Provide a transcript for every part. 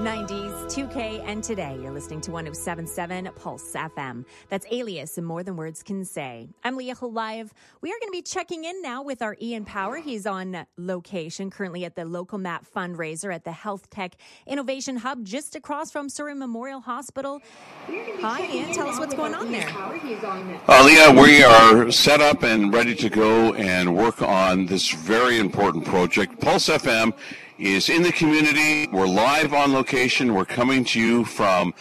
90s, 2K, and today you're listening to 107.7 Pulse FM. That's Alias and More Than Words Can Say. I'm Leah Holive. We are going to be checking in now with our Ian Power. He's on location currently at the Lokomat fundraiser at the Health Tech Innovation Hub just across from Surrey Memorial Hospital. Hi, Ian. Tell us what's going on there. Leah, we are set up and ready to go and work on this very important project. Pulse FM is in the community. We're live on location. We're coming to you from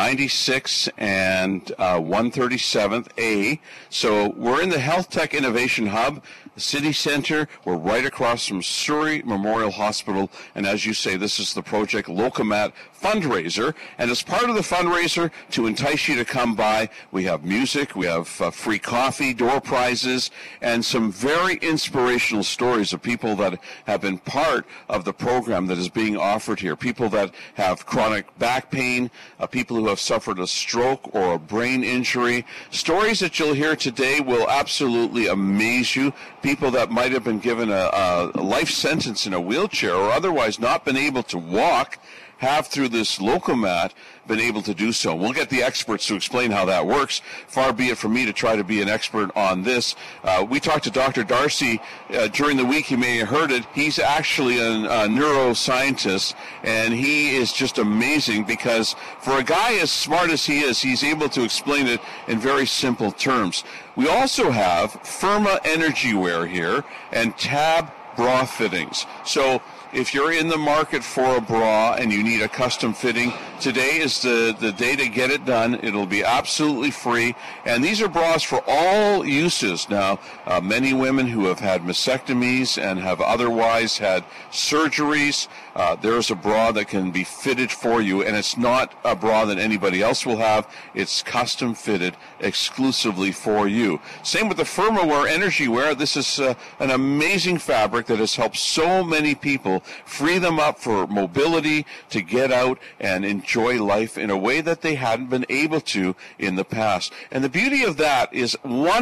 96 and 137th A. So we're in the Health Tech Innovation Hub, the city center. We're right across from Surrey Memorial Hospital. And as you say, this is the Project Lokomat fundraiser. And as part of the fundraiser, to entice you to come by, we have music, we have free coffee, door prizes, and some very inspirational stories of people that have been part of the program that is being offered here. People that have chronic back pain, people who have suffered a stroke or a brain injury. Stories that you'll hear today will absolutely amaze you. People that might have been given a life sentence in a wheelchair or otherwise not been able to walk have, through this Lokomat, been able to do so. We'll get the experts to explain how that works. Far be it from me to try to be an expert on this. We talked to Dr. Darcy during the week. You may have heard it. He's actually a neuroscientist, and he is just amazing because for a guy as smart as he is, he's able to explain it in very simple terms. We also have Firma Energy Wear here and Tab bra fittings. So if you're in the market for a bra and you need a custom fitting, today is the day to get it done. It'll be absolutely free. And these are bras for all uses. Now, many women who have had mastectomies and have otherwise had surgeries, there's a bra that can be fitted for you. And it's not a bra that anybody else will have. It's custom fitted exclusively for you. Same with the Firma Wear Energy Wear. This is an amazing fabric that has helped so many people free them up for mobility, to get out and enjoy life in a way that they hadn't been able to in the past. And the beauty of that is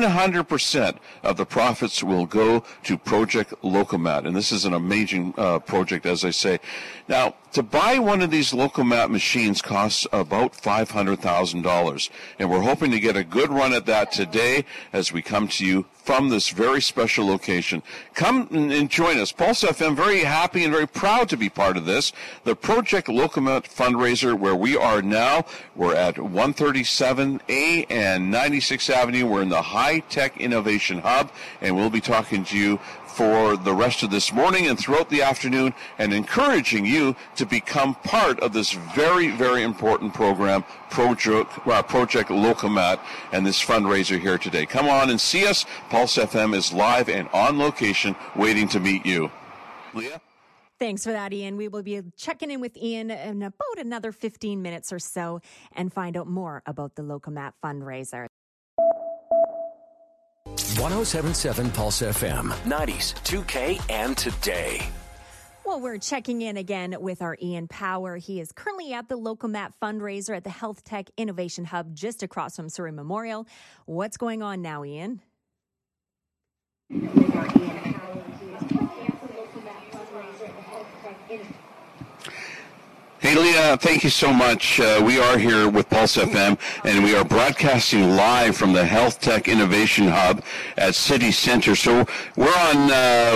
100% of the profits will go to Project Lokomat. And this is an amazing project, as I say. Now, to buy one of these Lokomat machines costs about $500,000. And we're hoping to get a good run at that today as we come to you from this very special location. Come and join us. Pulse FM, very happy and very proud to be part of this. The Project Lokomat fundraiser, where we are now, we're at 137A and 96th Avenue. We're in the High Tech Innovation Hub, and we'll be talking to you for the rest of this morning and throughout the afternoon, and encouraging you to become part of this very, very important program, Project Lokomat, and this fundraiser here today. Come on and see us. Pulse FM is live and on location, waiting to meet you. Leah? Thanks for that, Ian. We will be checking in with Ian in about another 15 minutes or so and find out more about the Lokomat fundraiser. 107.7 Pulse FM, 90s, 2K, and today. Well, we're checking in again with our Ian Power. He is currently at the Lokomat fundraiser at the Health Tech Innovation Hub just across from Surrey Memorial. What's going on now, Ian? Hey, Leah, thank you so much. We are here with Pulse FM, and we are broadcasting live from the Health Tech Innovation Hub at City Center. So we're on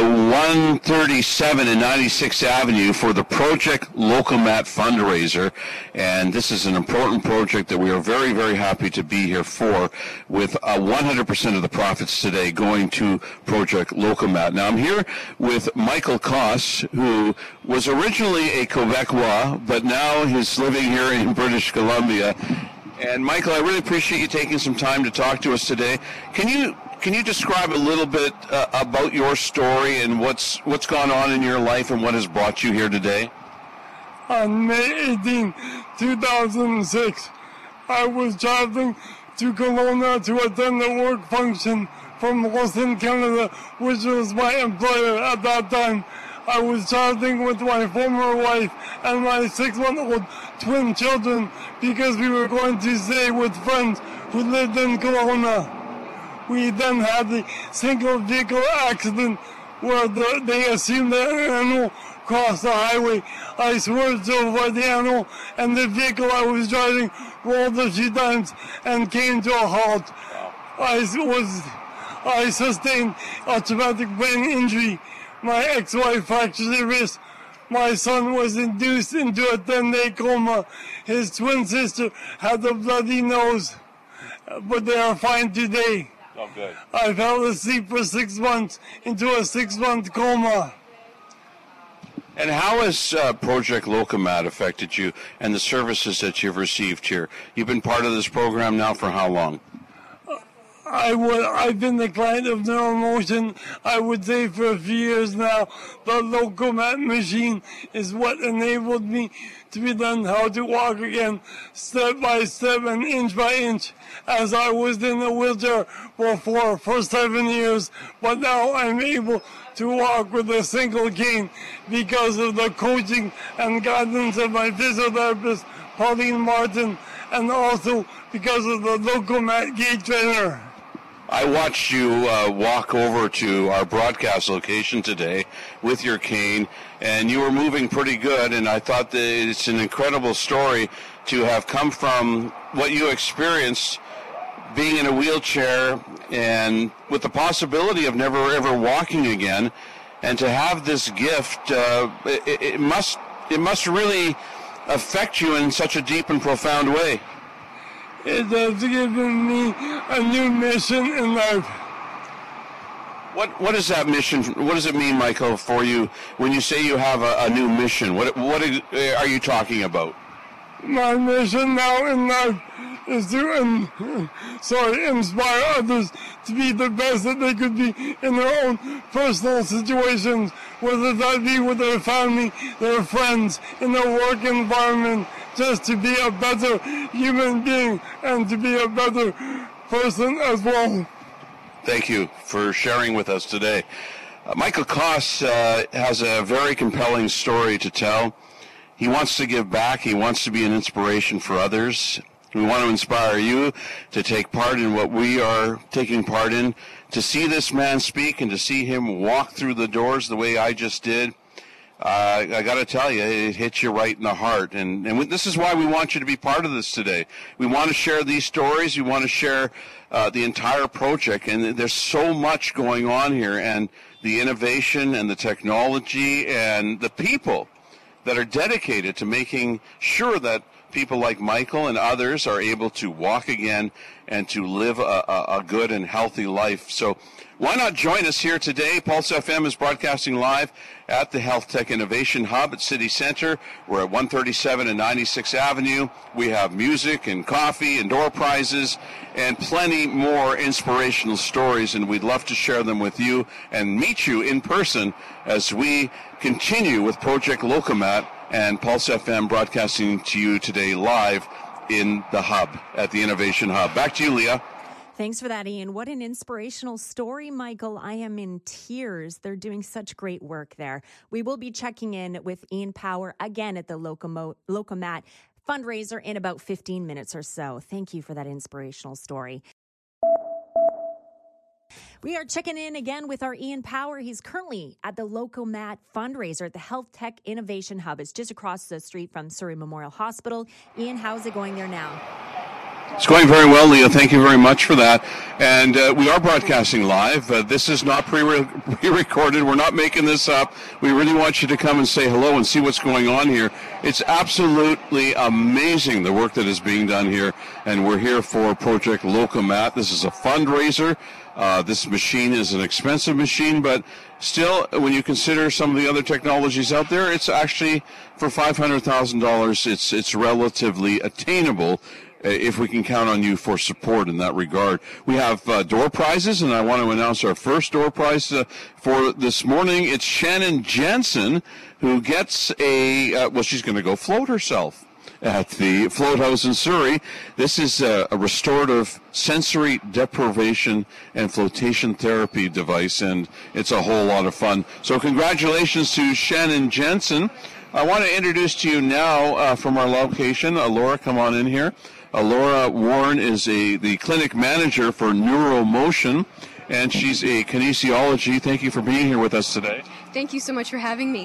137 and 96th Avenue for the Project Lokomat fundraiser, and this is an important project that we are very, very happy to be here for, with 100% of the profits today going to Project Lokomat. Now, I'm here with Michael Koss, who was originally a Quebecois, but now he's living here in British Columbia. And Michael, I really appreciate you taking some time to talk to us today. Can you describe a little bit about your story and what's gone on in your life and what has brought you here today? On May 18, 2006, I was traveling to Kelowna to attend a work function from Wilson, Canada, which was my employer at that time. I was traveling with my former wife and my 6-month-old twin children because we were going to stay with friends who lived in Kelowna. We then had the single vehicle accident where they assumed the animal cross the highway. I swerved over the animal, and the vehicle I was driving rolled a few times and came to a halt. I sustained a traumatic brain injury. My ex-wife fractured her wrist. My son was induced into a 10-day coma. His twin sister had a bloody nose, but they are fine today. Oh, good. I fell asleep for 6 months into a 6-month coma. And how has Project Lokomat affected you and the services that you've received here? You've been part of this program now for how long? I've been the client of NeuroMotion, I would say, for a few years now. The Lokomat machine is what enabled me to be learned how to walk again, step by step and inch by inch, as I was in a wheelchair for 7 years. But now I'm able to walk with a single cane because of the coaching and guidance of my physiotherapist, Pauline Martin, and also because of the Lokomat gait trainer. I watched you walk over to our broadcast location today with your cane, and you were moving pretty good, and I thought that it's an incredible story to have come from what you experienced being in a wheelchair and with the possibility of never ever walking again, and to have this gift, it must really affect you in such a deep and profound way. It has given me a new mission in life. What is that mission? What does it mean, Michael, for you when you say you have a new mission? What are you talking about? My mission now in life is to inspire others to be the best that they could be in their own personal situations, whether that be with their family, their friends, in their work environment, just to be a better human being and to be a better person as well. Thank you for sharing with us today. Michael Koss has a very compelling story to tell. He wants to give back. He wants to be an inspiration for others. We want to inspire you to take part in what we are taking part in, to see this man speak and to see him walk through the doors the way I just did. I got to tell you, it hits you right in the heart. And this is why we want you to be part of this today. We want to share these stories. We want to share the entire project. And there's so much going on here, and the innovation and the technology and the people that are dedicated to making sure that people like Michael and others are able to walk again and to live a good and healthy life. So why not join us here today? Pulse FM is broadcasting live at the Health Tech Innovation Hub at City Center. We're at 137 and 96th Avenue. We have music and coffee and door prizes and plenty more inspirational stories, and we'd love to share them with you and meet you in person as we continue with Project Lokomat and Pulse FM broadcasting to you today live in the hub, at the Innovation Hub. Back to you, Leah. Thanks for that, Ian. What an inspirational story, Michael. I am in tears. They're doing such great work there. We will be checking in with Ian Power again at the Lokomat fundraiser in about 15 minutes or so. Thank you for that inspirational story. We are checking in again with our Ian Power. He's currently at the Lokomat fundraiser at the Health Tech Innovation Hub. It's just across the street from Surrey Memorial Hospital. Ian, how's it going there now? It's going very well, Leah. Thank you very much for that. And we are broadcasting live. This is not pre-recorded. We're not making this up. We really want you to come and say hello and see what's going on here. It's absolutely amazing, the work that is being done here. And we're here for Project Lokomat. This is a fundraiser. This machine is an expensive machine, but still, when you consider some of the other technologies out there, it's actually, for $500,000, it's relatively attainable if we can count on you for support in that regard. We have door prizes, and I want to announce our first door prize for this morning. It's Shannon Jensen, who gets she's going to go float herself at the Float House in Surrey. This is a restorative sensory deprivation and flotation therapy device, and it's a whole lot of fun. So congratulations to Shannon Jensen. I want to introduce to you now from our location, Laura, come on in here. Laura Warren is the clinic manager for NeuroMotion, and she's a kinesiology. Thank you for being here with us today. Thank you so much for having me.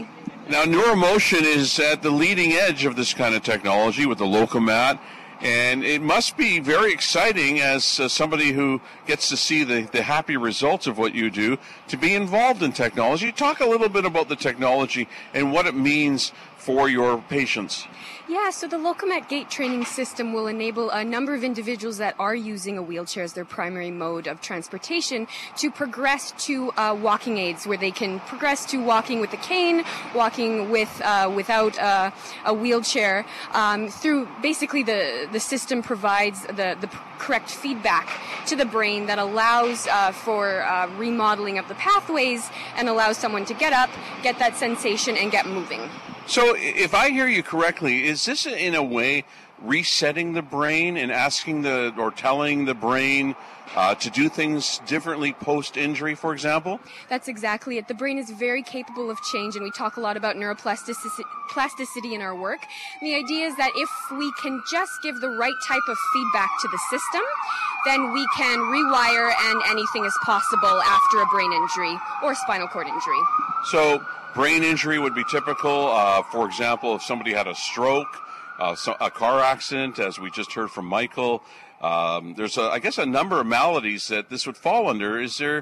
Now, Neuromotion is at the leading edge of this kind of technology with the Lokomat, and it must be very exciting as somebody who gets to see the happy results of what you do to be involved in technology. Talk a little bit about the technology and what it means for your patients. Yeah, so the Lokomat gait training system will enable a number of individuals that are using a wheelchair as their primary mode of transportation to progress to walking aids, where they can progress to walking with a cane, walking without a wheelchair. Through basically the system provides the correct feedback to the brain that allows for remodeling of the pathways and allows someone to get up, get that sensation, and get moving. So if I hear you correctly, is this in a way resetting the brain and telling the brain to do things differently post-injury, for example? That's exactly it. The brain is very capable of change, and we talk a lot about neuroplasticity in our work. And the idea is that if we can just give the right type of feedback to the system, then we can rewire and anything is possible after a brain injury or spinal cord injury. So brain injury would be typical, for example, if somebody had a stroke, a car accident, as we just heard from Michael. There's, I guess, a number of maladies that this would fall under. Is there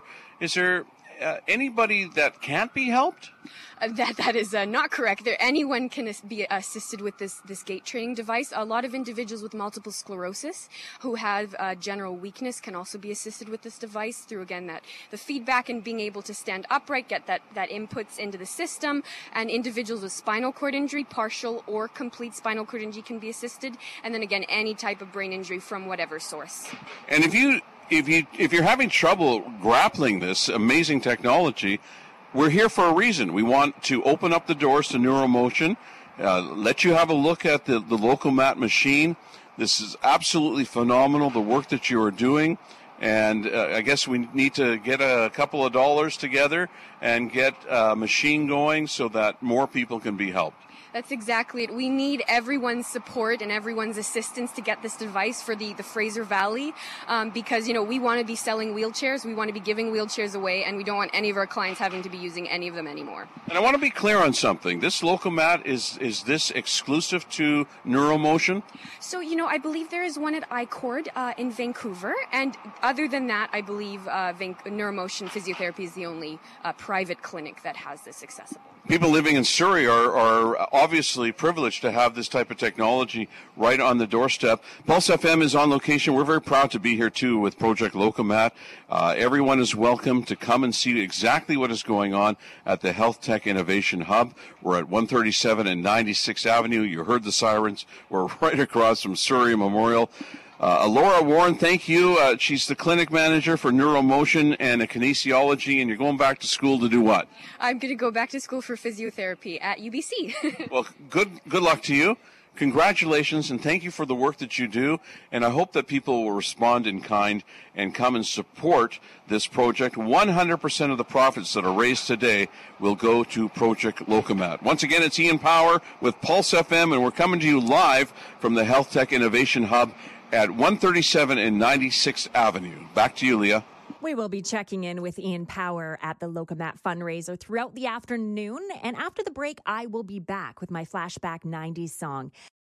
anybody that can't be helped? That is not correct. Anyone can be assisted with this gait training device. A lot of individuals with multiple sclerosis who have general weakness can also be assisted with this device through, again, the feedback and being able to stand upright, get that inputs into the system. And individuals with spinal cord injury, partial or complete spinal cord injury, can be assisted. And then again, any type of brain injury from whatever source. And if you're having trouble grappling this amazing technology, we're here for a reason. We want to open up the doors to Neuromotion, let you have a look at the Lokomat machine. This is absolutely phenomenal, the work that you are doing. And I guess we need to get a couple of dollars together and get a machine going so that more people can be helped. That's exactly it. We need everyone's support and everyone's assistance to get this device for the Fraser Valley because, we want to be selling wheelchairs, we want to be giving wheelchairs away, and we don't want any of our clients having to be using any of them anymore. And I want to be clear on something. This Lokomat, is this exclusive to Neuromotion? So, I believe there is one at iCord in Vancouver, and other than that, I believe Neuromotion Physiotherapy is the only private clinic that has this accessible. People living in Surrey are obviously privileged to have this type of technology right on the doorstep. Pulse FM is on location. We're very proud to be here, too, with Project Lokomat. Everyone is welcome to come and see exactly what is going on at the Health Tech Innovation Hub. We're at 137 and 96th Avenue. You heard the sirens. We're right across from Surrey Memorial. Laura Warren, thank you. She's the clinic manager for Neuromotion and a kinesiology, and you're going back to school to do what? I'm going to go back to school for physiotherapy at UBC. Well, good luck to you. Congratulations, and thank you for the work that you do. And I hope that people will respond in kind and come and support this project. 100% of the profits that are raised today will go to Project Lokomat. Once again, it's Ian Power with Pulse FM, and we're coming to you live from the Health Tech Innovation Hub at 137 and 96th Avenue. Back to you, Leah. We will be checking in with Ian Power at the Lokomat fundraiser throughout the afternoon. And after the break, I will be back with my Flashback 90s song.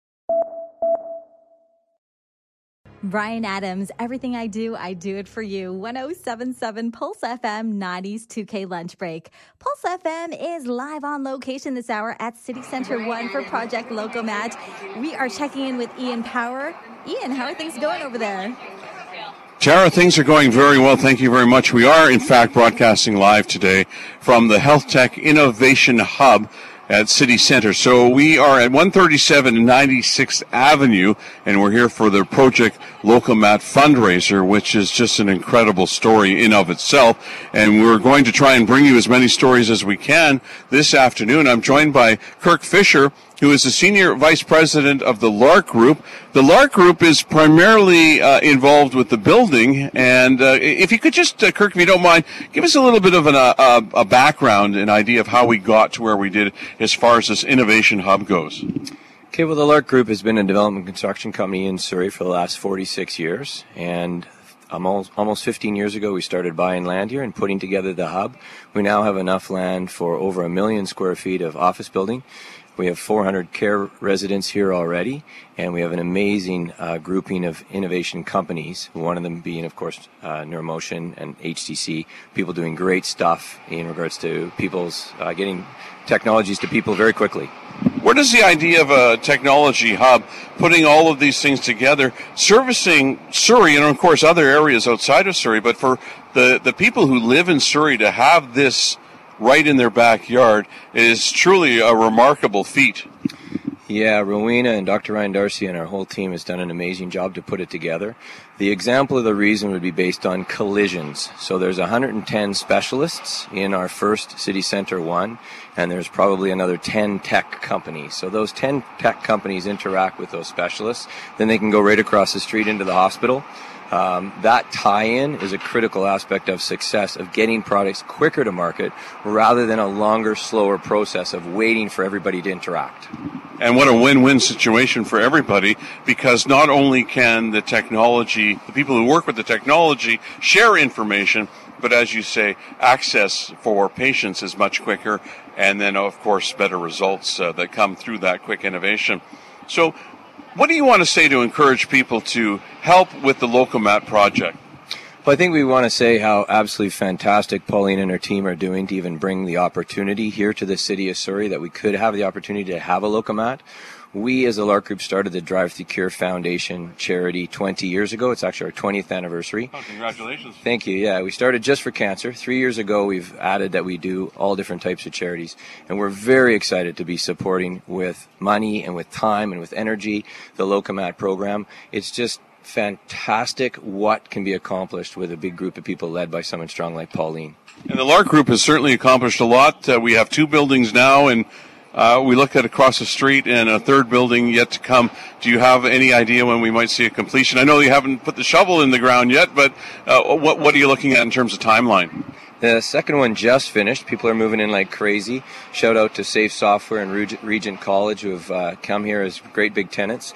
Brian Adams, everything I do it for you. 107.7 Pulse FM 90s 2K lunch break. Pulse FM is live on location this hour at City Center 1 for Project Lokomat. We are checking in with Ian Power. Ian, how are things going over there? Tara, things are going very well. Thank you very much. We are, in fact, broadcasting live today from the Health Tech Innovation Hub at City Center. So we are at 137 and 96th Avenue, and we're here for the Project Lokomat fundraiser, which is just an incredible story in of itself. And we're going to try and bring you as many stories as we can this afternoon. I'm joined by Kirk Fisher, who is the Senior Vice President of the Lark Group. The Lark Group is primarily involved with the building, and if you could just, Kirk, if you don't mind, give us a little bit of a background, an idea of how we got to where we did as far as this innovation hub goes. Okay, well, the Lark Group has been a development construction company in Surrey for the last 46 years, and Almost 15 years ago, we started buying land here and putting together the hub. We now have enough land for over 1 million square feet of office building. We have 400 care residents here already, and we have an amazing grouping of innovation companies, one of them being, of course, Neuromotion and HTC, people doing great stuff in regards to people's getting technologies to people very quickly. Where does the idea of a technology hub, putting all of these things together, servicing Surrey and, of course, other areas outside of Surrey, but for the people who live in Surrey to have this right in their backyard is truly a remarkable feat. Yeah, Rowena and Dr. Ryan Darcy and our whole team has done an amazing job to put it together. The example of the reason would be based on collisions. So there's 110 specialists in our first City Centre 1, and there's probably another 10 tech companies. So those 10 tech companies interact with those specialists. Then they can go right across the street into the hospital. That tie-in is a critical aspect of success, of getting products quicker to market rather than a longer, slower process of waiting for everybody to interact. And what a win-win situation for everybody, because not only can the technology, the people who work with the technology share information, but as you say, access for patients is much quicker, and then, of course, better results that come through that quick innovation. So what do you want to say to encourage people to help with the Lokomat project? Well, I think we want to say how absolutely fantastic Pauline and her team are doing to even bring the opportunity here to the city of Surrey, that we could have the opportunity to have a Lokomat. We, as the Lark Group, started the Drive to Cure Foundation charity 20 years ago. It's actually our 20th anniversary. Oh, congratulations. Thank you. Yeah, we started just for cancer. 3 years ago, we've added that we do all different types of charities. And we're very excited to be supporting with money and with time and with energy the Lokomat program. It's just fantastic what can be accomplished with a big group of people led by someone strong like Pauline. And the Lark Group has certainly accomplished a lot. We have 2 buildings now, and we look at across the street and a 3rd building yet to come. Do you have any idea when we might see a completion? I know you haven't put the shovel in the ground yet, but what are you looking at in terms of timeline? The second one just finished. People are moving in like crazy. Shout out to Safe Software and Regent College who have come here as great big tenants.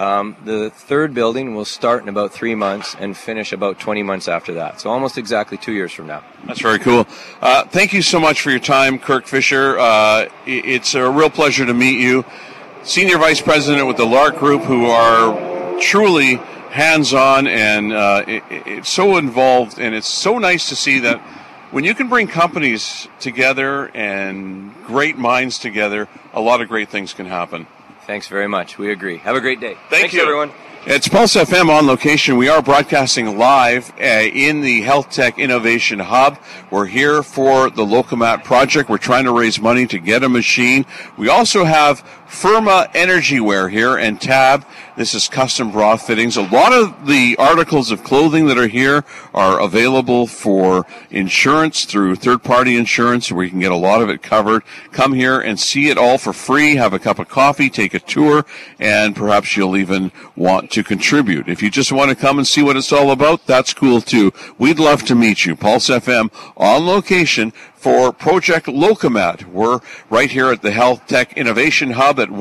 The 3rd building will start in about 3 months and finish about 20 months after that. So almost exactly 2 years from now. That's very cool. Thank you so much for your time, Kirk Fisher. It's a real pleasure to meet you. Senior Vice President with the Lark Group, who are truly hands-on and it's so involved, and it's so nice to see that when you can bring companies together and great minds together, a lot of great things can happen. Thanks very much. We agree. Have a great day. Thanks, everyone. It's Pulse FM on location. We are broadcasting live in the Health Tech Innovation Hub. We're here for the Lokomat project. We're trying to raise money to get a machine. We also have Firma Energyware here and Tab. This is custom bra fittings. A lot of the articles of clothing that are here are available for insurance through third-party insurance, where you can get a lot of it covered. Come here and see it all for free. Have a cup of coffee, take a tour, and perhaps you'll even want to contribute. If you just want to come and see what it's all about, that's cool too. We'd love to meet you. Pulse FM on location for Project Lokomat. We're right here at the Health Tech Innovation Hub at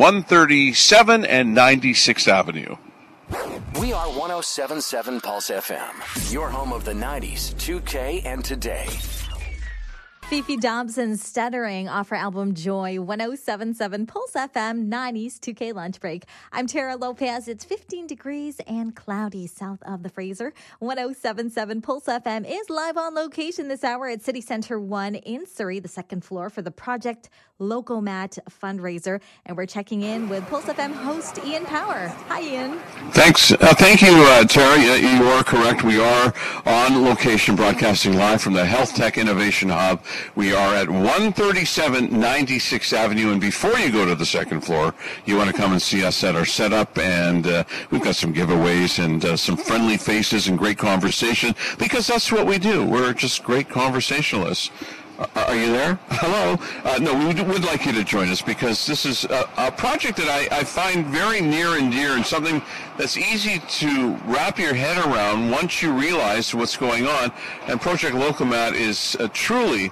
137 and 96th Avenue. We are 107.7 Pulse FM, your home of the 90s, 2K, and today. Fifi Dobson Stuttering off her album Joy, 107.7 Pulse FM, 90s 2K lunch break. I'm Tara Lopez. It's 15 degrees and cloudy south of the Fraser. 107.7 Pulse FM is live on location this hour at City Centre 1 in Surrey, the 2nd floor for the Project Lokomat fundraiser. And we're checking in with Pulse FM host Ian Power. Hi, Ian. Thanks. Thank you, Tara. You are correct. We are on location broadcasting live from the Health Tech Innovation Hub. We are at 137 96th Avenue, and before you go to the 2nd floor, you want to come and see us at our setup, and we've got some giveaways and some friendly faces and great conversation, because that's what we do. We're just great conversationalists. Are you there? Hello? No, we would like you to join us, because this is a project that I find very near and dear, and something that's easy to wrap your head around once you realize what's going on. And Project Lokomat is truly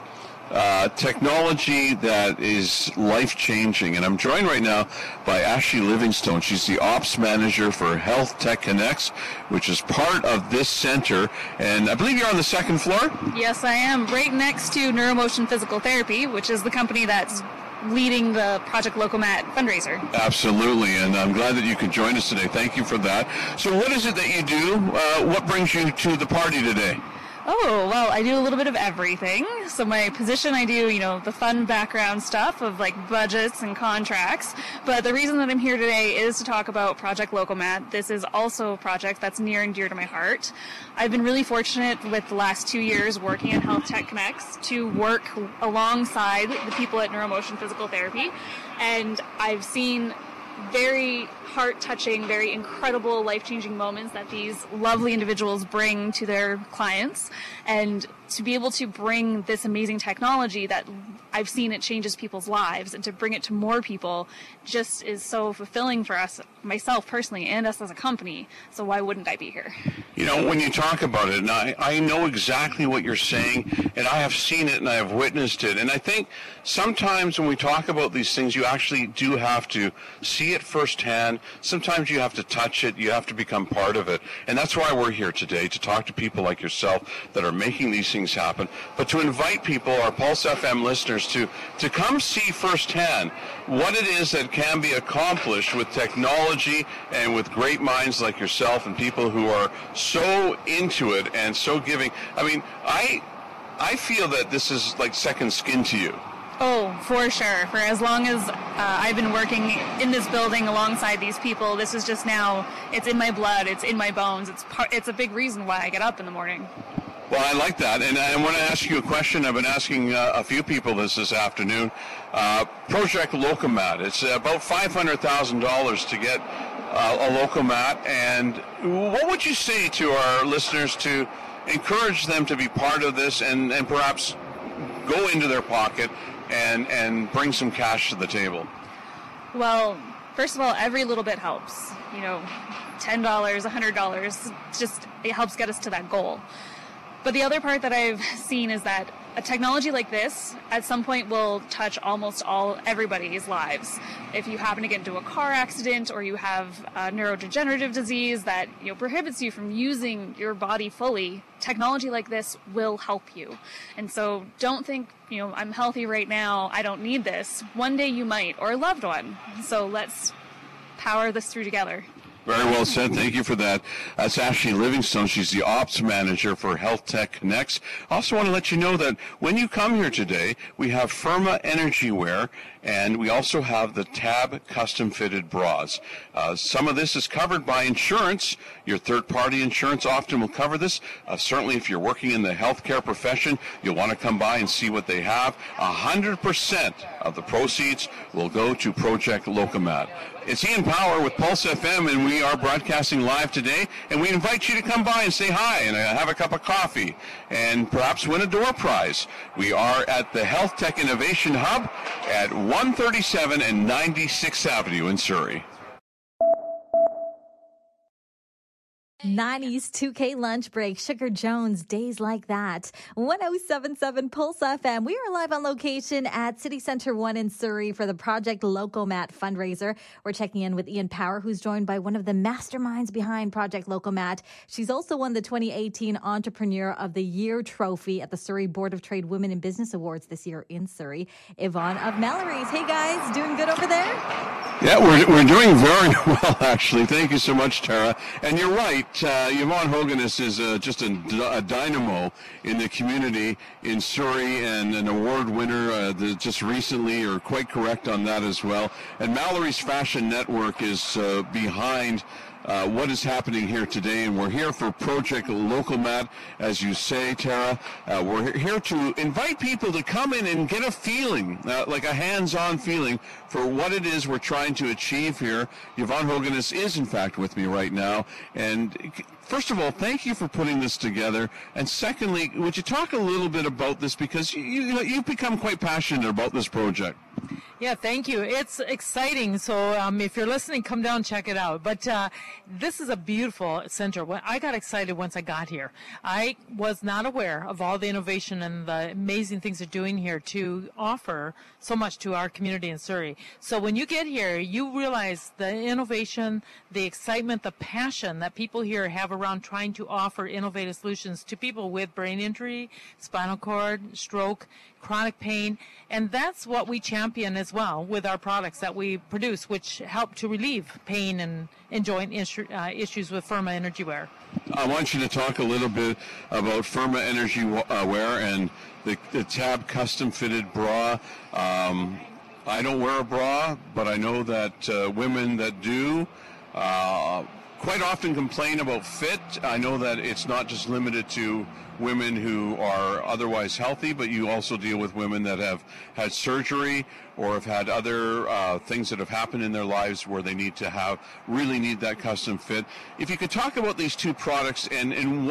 technology that is life-changing. And I'm joined right now by Ashley Livingstone. She's the Ops Manager for Health Tech Connects, which is part of this center. And I believe you're on the second floor? Yes, I am, right next to Neuromotion Physical Therapy, which is the company that's leading the Project Lokomat fundraiser. Absolutely, and I'm glad that you could join us today. Thank you for that. So what is it that you do? What brings you to the party today? Oh, well, I do a little bit of everything. So my position, I do, the fun background stuff of like budgets and contracts. But the reason that I'm here today is to talk about Project Lokomat. This is also a project that's near and dear to my heart. I've been really fortunate with the last 2 years working at Health Tech Connects to work alongside the people at Neuromotion Physical Therapy. And I've seen very heart-touching, very incredible, life-changing moments that these lovely individuals bring to their clients. And to be able to bring this amazing technology that I've seen it changes people's lives, and to bring it to more people just is so fulfilling for us, myself personally, and us as a company. So why wouldn't I be here? When you talk about it, and I know exactly what you're saying, and I have seen it and I have witnessed it. And I think sometimes when we talk about these things, you actually do have to see it firsthand. Sometimes you have to touch it. You have to become part of it. And that's why we're here today, to talk to people like yourself that are making these things happen, but to invite people, our Pulse FM listeners, to come see firsthand what it is that can be accomplished with technology and with great minds like yourself and people who are so into it and so giving. I mean, I feel that this is like second skin to you. Oh, for sure. For as long as I've been working in this building alongside these people, this is just now, it's in my blood, it's in my bones. It's a big reason why I get up in the morning. Well, I like that, and I want to ask you a question. I've been asking a few people this afternoon. Project Lokomat, it's about $500,000 to get a Lokomat, and what would you say to our listeners to encourage them to be part of this and perhaps go into their pocket and bring some cash to the table? Well, first of all, every little bit helps. $10, $100, it helps get us to that goal. But the other part that I've seen is that a technology like this at some point will touch almost everybody's lives. If you happen to get into a car accident or you have a neurodegenerative disease that prohibits you from using your body fully, technology like this will help you. And so don't think, I'm healthy right now, I don't need this. One day you might, or a loved one. So let's power this through together. Very well said. Thank you for that. That's Ashley Livingstone. She's the Ops Manager for Health Tech Connects. I also want to let you know that when you come here today, we have Firma Energy Wear, and we also have the Tab custom-fitted bras. Some of this is covered by insurance. Your third-party insurance often will cover this. Certainly, if you're working in the healthcare profession, you'll want to come by and see what they have. 100% of the proceeds will go to Project Lokomat. It's Ian Power with Pulse FM, and we are broadcasting live today, and we invite you to come by and say hi and have a cup of coffee and perhaps win a door prize. We are at the Health Tech Innovation Hub at 137 and 96th Avenue in Surrey. 90s 2K lunch break, Sugar Jones, Days Like That. 107.7 Pulse FM. We are live on location at City Center 1 in Surrey for the Project Lokomat fundraiser. We're checking in with Ian Power, who's joined by one of the masterminds behind Project Lokomat. She's also won the 2018 Entrepreneur of the Year trophy at the Surrey Board of Trade Women in Business Awards this year in Surrey. Yvonne of Mallory's. Hey guys, doing good over there? Yeah, we're doing very well, actually. Thank you so much, Tara. And you're right. Yvonne Hoganus is just a dynamo in the community in Surrey and an award winner just recently. You're quite correct on that as well. And Mallory's Fashion Network is behind what is happening here today, and we're here for Project Lokomat, as you say, Tara. We're here to invite people to come in and get a feeling, like a hands-on feeling for what it is we're trying to achieve here. Yvonne Hoganus is, in fact, with me right now. And first of all, thank you for putting this together. And secondly, would you talk a little bit about this, because you've become quite passionate about this project? Yeah, thank you. It's exciting. So if you're listening, come down and check it out. But this is a beautiful center. I got excited once I got here. I was not aware of all the innovation and the amazing things they're doing here to offer so much to our community in Surrey. So when you get here, you realize the innovation, the excitement, the passion that people here have around trying to offer innovative solutions to people with brain injury, spinal cord, stroke, chronic pain. And that's what we champion as well with our products that we produce, which help to relieve pain and joint issues with Firma Energy Wear. I want you to talk a little bit about Firma Energy Wear and the Tab custom fitted bra. I don't wear a bra, but I know that women that do quite often complain about fit. I know that it's not just limited to women who are otherwise healthy, but you also deal with women that have had surgery or have had other things that have happened in their lives where they need to really need that custom fit. If you could talk about these two products and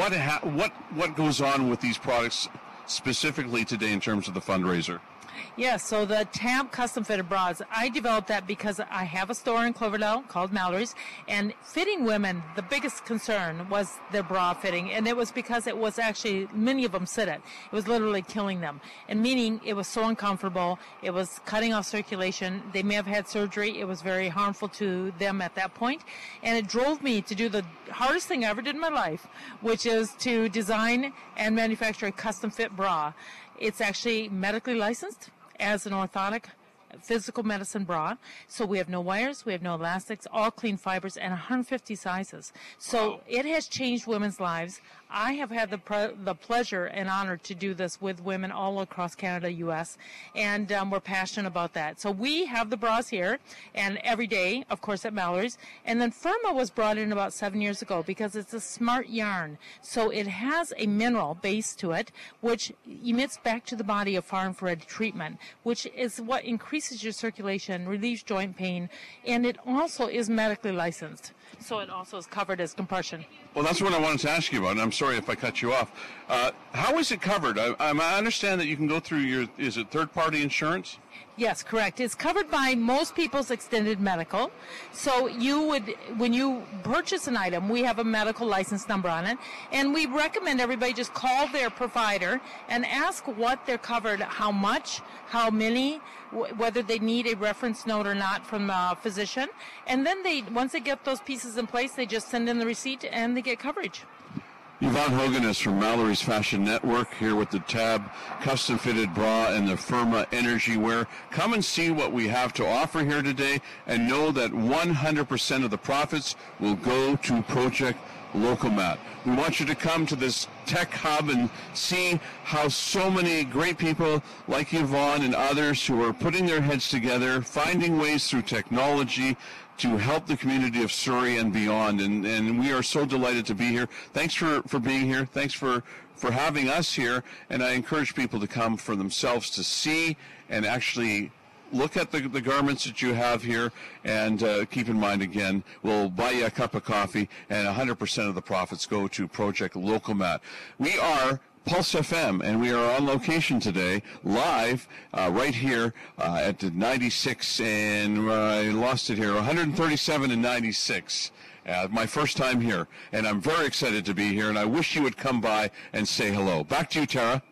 what goes on with these products specifically today in terms of the fundraiser. Yeah, so the Tab custom fitted bras, I developed that because I have a store in Cloverdale called Mallory's, and fitting women, the biggest concern was their bra fitting, and it was because it was actually, many of them sit it. It was literally killing them, and meaning it was so uncomfortable, it was cutting off circulation, they may have had surgery, it was very harmful to them at that point, and it drove me to do the hardest thing I ever did in my life, which is to design and manufacture a custom fit bra. It's actually medically licensed as an orthotic physical medicine bra. So we have no wires, we have no elastics, all clean fibers, and 150 sizes. So it has changed women's lives. I have had the pleasure and honor to do this with women all across Canada, U.S., and we're passionate about that. So we have the bras here, and every day, of course, at Mallory's. And then Firma was brought in about 7 years ago because it's a smart yarn. So it has a mineral base to it, which emits back to the body a far infrared treatment, which is what increases your circulation, relieves joint pain, and it also is medically licensed. So it also is covered as compression. Well, that's what I wanted to ask you about, and I'm sorry if I cut you off. How is it covered? I understand that you can go through is it third-party insurance? Yes, correct. It's covered by most people's extended medical. So you would, when you purchase an item, we have a medical license number on it, and we recommend everybody just call their provider and ask what they're covered, how much, how many, whether they need a reference note or not from a physician. And then once they get those pieces in place, they just send in the receipt and they get coverage. Yvonne Hogan is from Mallory's Fashion Network here with the Tab custom fitted bra and the Firma Energy Wear. Come and see what we have to offer here today and know that 100% of the profits will go to Project Locomat. We want you to come to this tech hub and see how so many great people like Yvonne and others who are putting their heads together, finding ways through technology to help the community of Surrey and beyond. And we are so delighted to be here. Thanks for being here. Thanks for having us here. And I encourage people to come for themselves to see and actually look at the garments that you have here, and keep in mind, again, we'll buy you a cup of coffee, and 100% of the profits go to Project Locomat. We are Pulse FM, and we are on location today, live, right here at the 96, and I lost it here, 137 and 96. My first time here, and I'm very excited to be here, and I wish you would come by and say hello. Back to you, Tara.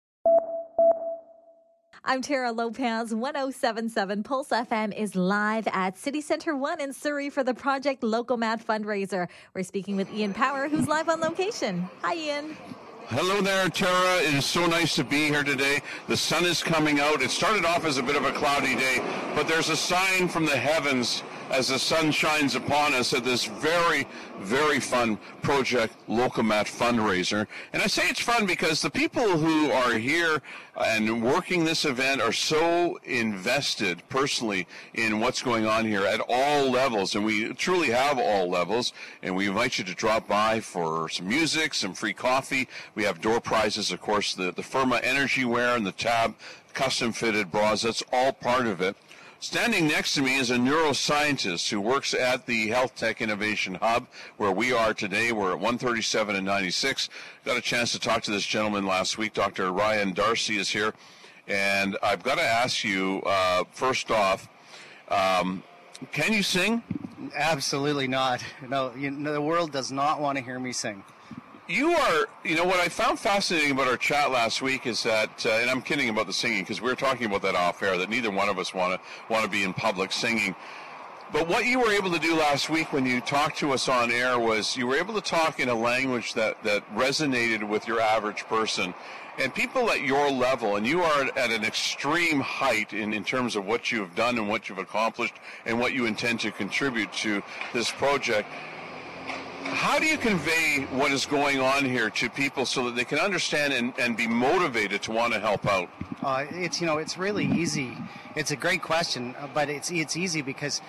I'm Tara Lopez. 107.7 Pulse FM is live at City Centre 1 in Surrey for the Project Locomat fundraiser. We're speaking with Ian Power, who's live on location. Hi, Ian. Hello there, Tara. It is so nice to be here today. The sun is coming out. It started off as a bit of a cloudy day, but there's a sign from the heavens as the sun shines upon us at this very, very fun Project Locomat fundraiser. And I say it's fun because the people who are here and working this event are so invested personally in what's going on here at all levels. And we truly have all levels. And we invite you to drop by for some music, some free coffee. We have door prizes, of course, the Firma Energy Wear and the Tab custom fitted bras. That's all part of it. Standing next to me is a neuroscientist who works at the Health Tech Innovation Hub, where we are today. We're at 137 and 96. Got a chance to talk to this gentleman last week. Dr. Ryan Darcy is here. And I've got to ask you, first off, can you sing? Absolutely not. No, the world does not want to hear me sing. You are, what I found fascinating about our chat last week is that, and I'm kidding about the singing because we were talking about that off air, that neither one of us want to be in public singing. But what you were able to do last week when you talked to us on air was you were able to talk in a language that resonated with your average person. And people at your level, and you are at an extreme height in terms of what you have done and what you've accomplished and what you intend to contribute to this project. How do you convey what is going on here to people so that they can understand and be motivated to want to help out? It's really easy. It's a great question, but it's easy because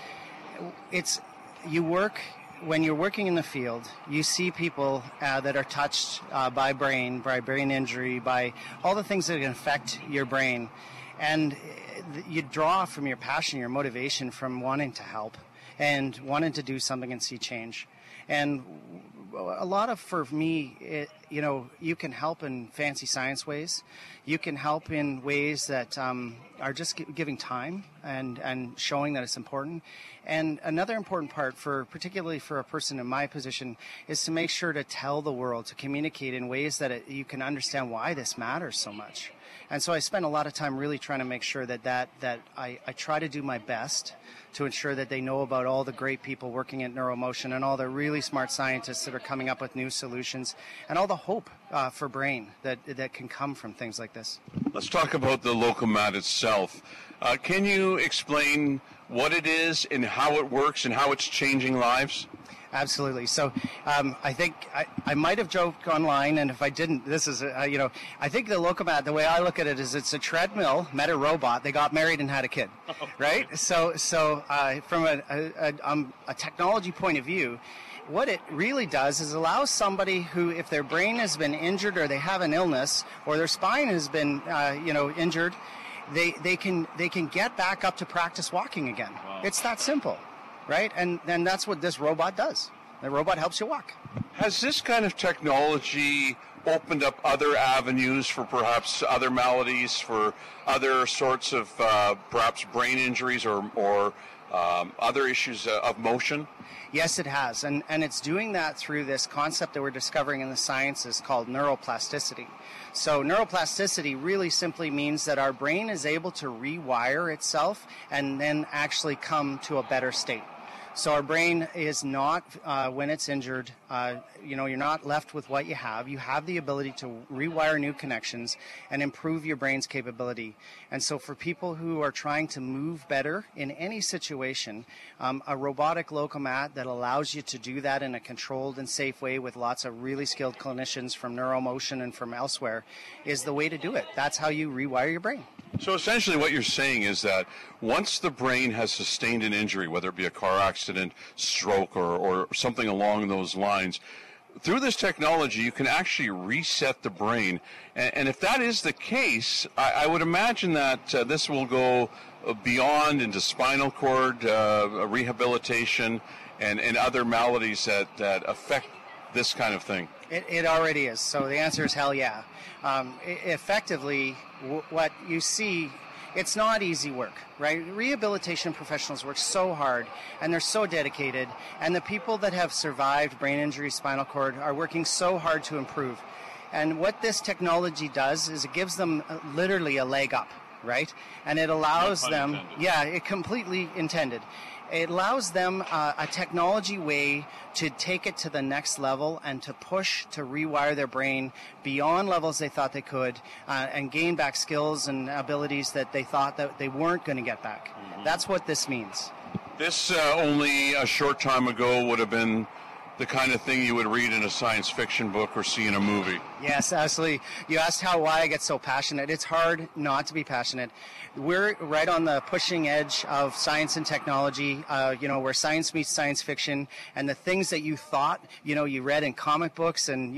when you're working in the field, you see people that are touched by brain injury, by all the things that can affect your brain, and you draw from your passion, your motivation from wanting to help and wanting to do something and see change. And a lot of, for me, you can help in fancy science ways. You can help in ways that are just giving time and showing that it's important. And another important part, particularly for a person in my position, is to make sure to tell the world, to communicate in ways that you can understand why this matters so much. And so I spend a lot of time really trying to make sure that I try to do my best to ensure that they know about all the great people working at NeuroMotion and all the really smart scientists that are coming up with new solutions and all the hope for brain that can come from things like this. Let's talk about the Lokomat itself. Can you explain what it is and how it works and how it's changing lives? Absolutely. So I think I might have joked online, and if I didn't, this is, I think the Lokomat, the way I look at it is it's a treadmill, met a robot, they got married and had a kid, right? So from a technology point of view, what it really does is allows somebody who, if their brain has been injured or they have an illness or their spine has been, injured, they can get back up to practice walking again. Wow. It's that simple. Right? And that's what this robot does. The robot helps you walk. Has this kind of technology opened up other avenues for perhaps other maladies, for other sorts of perhaps brain injuries or other issues of motion? Yes, it has. And it's doing that through this concept that we're discovering in the sciences called neuroplasticity. So neuroplasticity really simply means that our brain is able to rewire itself and then actually come to a better state. So our brain is not, when it's injured, you're not left with what you have. You have the ability to rewire new connections and improve your brain's capability. And so for people who are trying to move better in any situation, a robotic Lokomat that allows you to do that in a controlled and safe way with lots of really skilled clinicians from NeuroMotion and from elsewhere is the way to do it. That's how you rewire your brain. So essentially what you're saying is that once the brain has sustained an injury, whether it be a car accident, stroke, or something along those lines, through this technology you can actually reset the brain. And if that is the case, I would imagine that this will go beyond into spinal cord rehabilitation and other maladies that affect this kind of thing. It already is. So the answer is hell yeah. Effectively, what you see, it's not easy work, right? Rehabilitation professionals work so hard, and they're so dedicated, and the people that have survived brain injury, spinal cord, are working so hard to improve. And what this technology does is it gives them literally a leg up, right? And it allows them, it completely intended. It allows them a technology way to take it to the next level and to push to rewire their brain beyond levels they thought they could and gain back skills and abilities that they thought that they weren't going to get back. Mm-hmm. That's what this means. This only a short time ago would have been the kind of thing you would read in a science fiction book or see in a movie. Yes, absolutely. You asked why I get so passionate. It's hard not to be passionate. We're right on the pushing edge of science and technology, where science meets science fiction, and the things that you thought, you read in comic books and,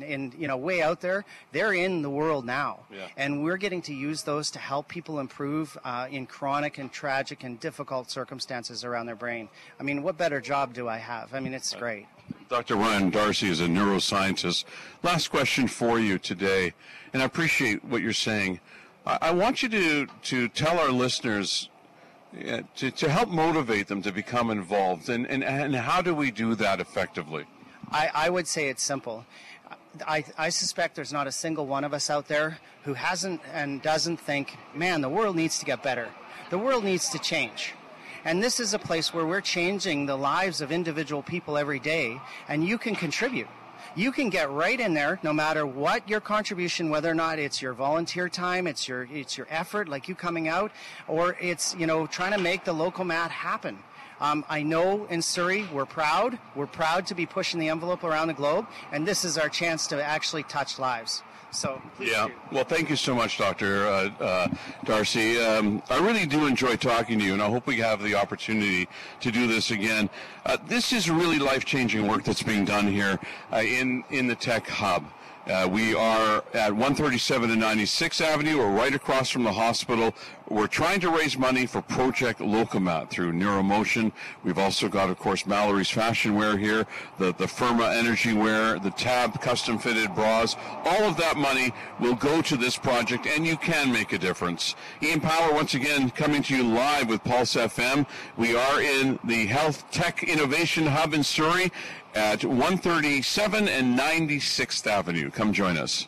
way out there, they're in the world now. Yeah. And we're getting to use those to help people improve in chronic and tragic and difficult circumstances around their brain. I mean, what better job do I have? I mean, it's great. Dr. Ryan Darcy is a neuroscientist. Last question for you today, and I appreciate what you're saying. I want you to tell our listeners, to help motivate them to become involved, and how do we do that effectively? I would say it's simple. I suspect there's not a single one of us out there who hasn't and doesn't think, man, the world needs to get better. The world needs to change. And this is a place where we're changing the lives of individual people every day, and you can contribute. You can get right in there, no matter what your contribution, whether or not it's your volunteer time, it's your effort, like you coming out, or it's, trying to make the local mat happen. I know in Surrey we're proud to be pushing the envelope around the globe, and this is our chance to actually touch lives. So please do. Well, thank you so much, Dr. Darcy. I really do enjoy talking to you, and I hope we have the opportunity to do this again. This is really life-changing work that's being done here in the Tech Hub. We are at 137 and 96th Avenue. We're right across from the hospital. We're trying to raise money for Project Lokomat through Neuromotion. We've also got, of course, Mallory's Fashion Wear here, the Firma Energy Wear, the Tab custom-fitted bras. All of that money will go to this project, and you can make a difference. Ian Power, once again, coming to you live with Pulse FM. We are in the Health Tech Innovation Hub in Surrey at 137 and 96th Avenue. Come join us.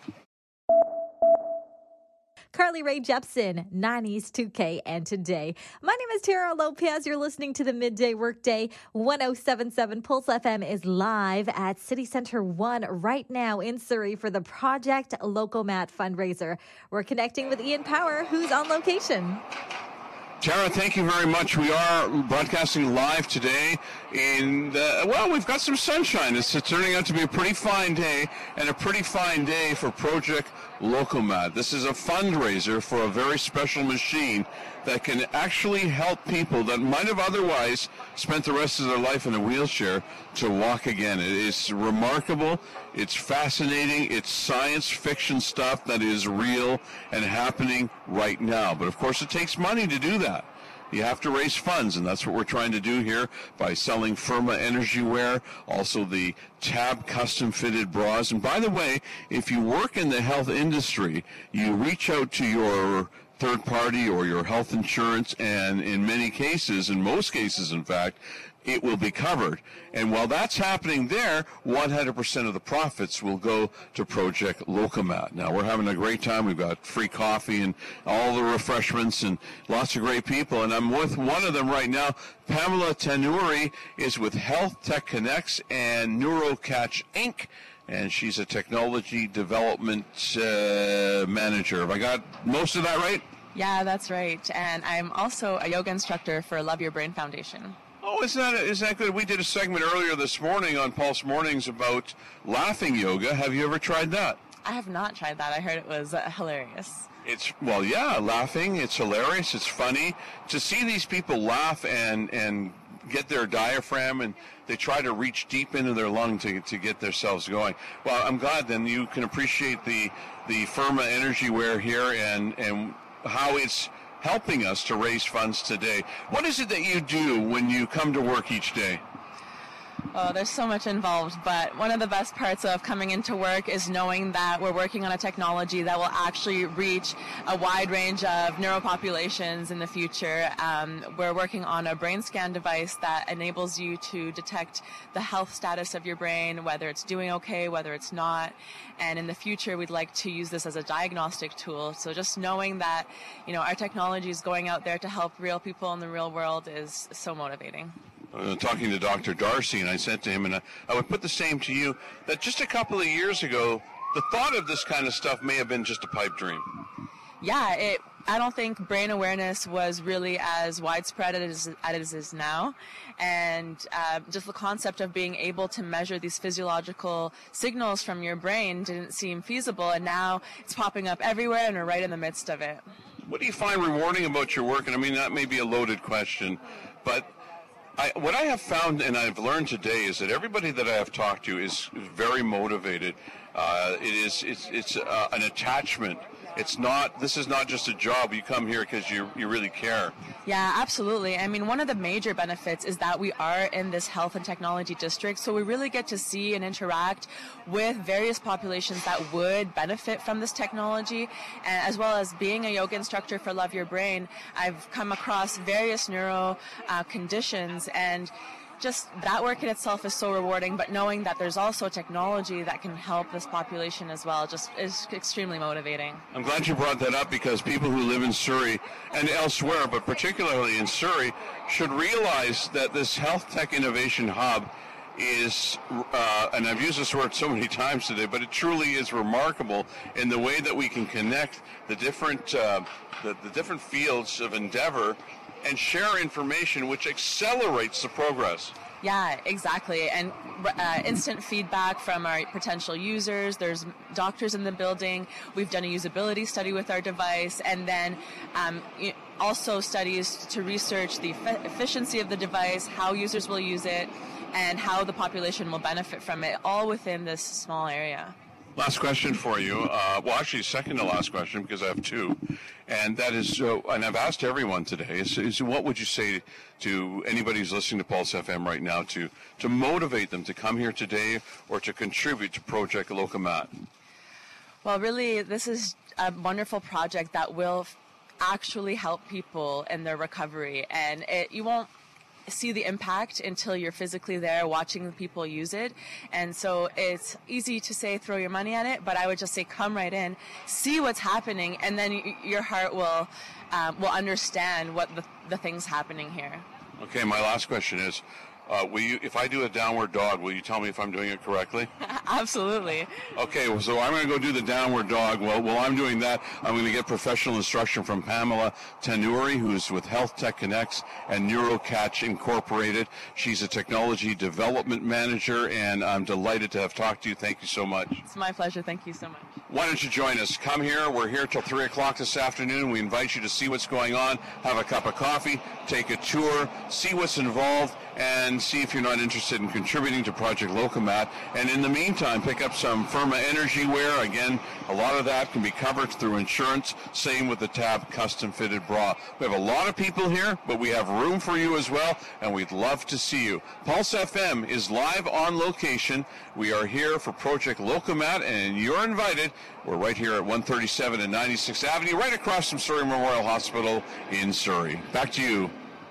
Carly Rae Jepsen, 90s 2K and Today. My name is Tara Lopez. You're listening to the Midday Workday. 107.7 Pulse FM is live at City Center 1 right now in Surrey for the Project Lokomat fundraiser. We're connecting with Ian Power, who's on location. Tara, thank you very much. We are broadcasting live today we've got some sunshine. It's turning out to be a pretty fine day, and a pretty fine day for Project Lokomat. This is a fundraiser for a very special machine that can actually help people that might have otherwise spent the rest of their life in a wheelchair to walk again. It is remarkable. It's fascinating. It's science fiction stuff that is real and happening right now. But of course, it takes money to do that. You have to raise funds, and that's what we're trying to do here by selling Firma Energy Wear, also the Tab custom-fitted bras. And by the way, if you work in the health industry, you reach out to your third party or your health insurance, and in many cases, in most cases, in fact, it will be covered. And while that's happening there, 100% of the profits will go to Project Lokomat. Now, we're having a great time. We've got free coffee and all the refreshments and lots of great people. And I'm with one of them right now. Pamela Tanuri is with Health Tech Connects and NeuroCatch Inc., and she's a technology development manager. Have I got most of that right? Yeah, that's right. And I'm also a yoga instructor for Love Your Brain Foundation. Oh, isn't that good? We did a segment earlier this morning on Pulse Mornings about laughing yoga. Have you ever tried that? I have not tried that. I heard it was hilarious. Laughing. It's hilarious. It's funny. To see these people laugh and get their diaphragm, and they try to reach deep into their lung to get themselves going. Well, I'm glad then you can appreciate the Firma Energy Wear here and how it's helping us to raise funds today. What is it that you do when you come to work each day? Oh, there's so much involved, but one of the best parts of coming into work is knowing that we're working on a technology that will actually reach a wide range of neuropopulations in the future. We're working on a brain scan device that enables you to detect the health status of your brain, whether it's doing okay, whether it's not. And in the future, we'd like to use this as a diagnostic tool. So just knowing that, our technology is going out there to help real people in the real world is so motivating. Talking to Dr. Darcy, and I said to him, and I would put the same to you, that just a couple of years ago, the thought of this kind of stuff may have been just a pipe dream. Yeah, I don't think brain awareness was really as widespread as it is now. And just the concept of being able to measure these physiological signals from your brain didn't seem feasible, and now it's popping up everywhere, and we're right in the midst of it. What do you find rewarding about your work? And I mean, that may be a loaded question, but what I have found and I've learned today is that everybody that I have talked to is very motivated. It's an attachment this is not just a job. You come here because you really care. Yeah, absolutely. I mean, one of the major benefits is that we are in this health and technology district, so we really get to see and interact with various populations that would benefit from this technology. And as well as being a yoga instructor for Love Your Brain, I've come across various neuro conditions, and just that work in itself is so rewarding, but knowing that there's also technology that can help this population as well just is extremely motivating. I'm glad you brought that up, because people who live in Surrey and elsewhere, but particularly in Surrey, should realize that this health tech innovation hub is, and I've used this word so many times today, but it truly is remarkable in the way that we can connect the different the different fields of endeavor and share information which accelerates the progress. Yeah, exactly. And instant feedback from our potential users. There's doctors in the building. We've done a usability study with our device, and then also studies to research the efficiency of the device, how users will use it, and how the population will benefit from it, all within this small area. Last question for you. Well, actually, second to last question, because I have two. And that is, and I've asked everyone today, is what would you say to anybody who's listening to Pulse FM right now to motivate them to come here today or to contribute to Project Lokomat? Well, really, this is a wonderful project that will actually help people in their recovery. And you won't see the impact until you're physically there watching people use it. And so it's easy to say throw your money at it, but I would just say come right in, see what's happening, and then your heart will understand what the things happening here. Okay, my last question is, will you, if I do a downward dog, will you tell me if I'm doing it correctly? Absolutely. Okay, well, so I'm going to go do the downward dog. Well, while I'm doing that, I'm going to get professional instruction from Pamela Tanuri, who's with Health Tech Connects and NeuroCatch Incorporated. She's a technology development manager, and I'm delighted to have talked to you. Thank you so much. It's my pleasure. Thank you so much. Why don't you join us? Come here. We're here till 3 o'clock this afternoon. We invite you to see what's going on, have a cup of coffee, take a tour, see what's involved, and see if you're not interested in contributing to Project Lokomat. And in the meantime, pick up some Firma Energy wear. Again, a lot of that can be covered through insurance. Same with the Tab custom fitted bra. We have a lot of people here, but we have room for you as well, and we'd love to see you. Pulse FM is live on location. We are here for Project Lokomat, and you're invited. We're right here at 137 and 96th Avenue, right across from Surrey Memorial Hospital in Surrey. Back to you.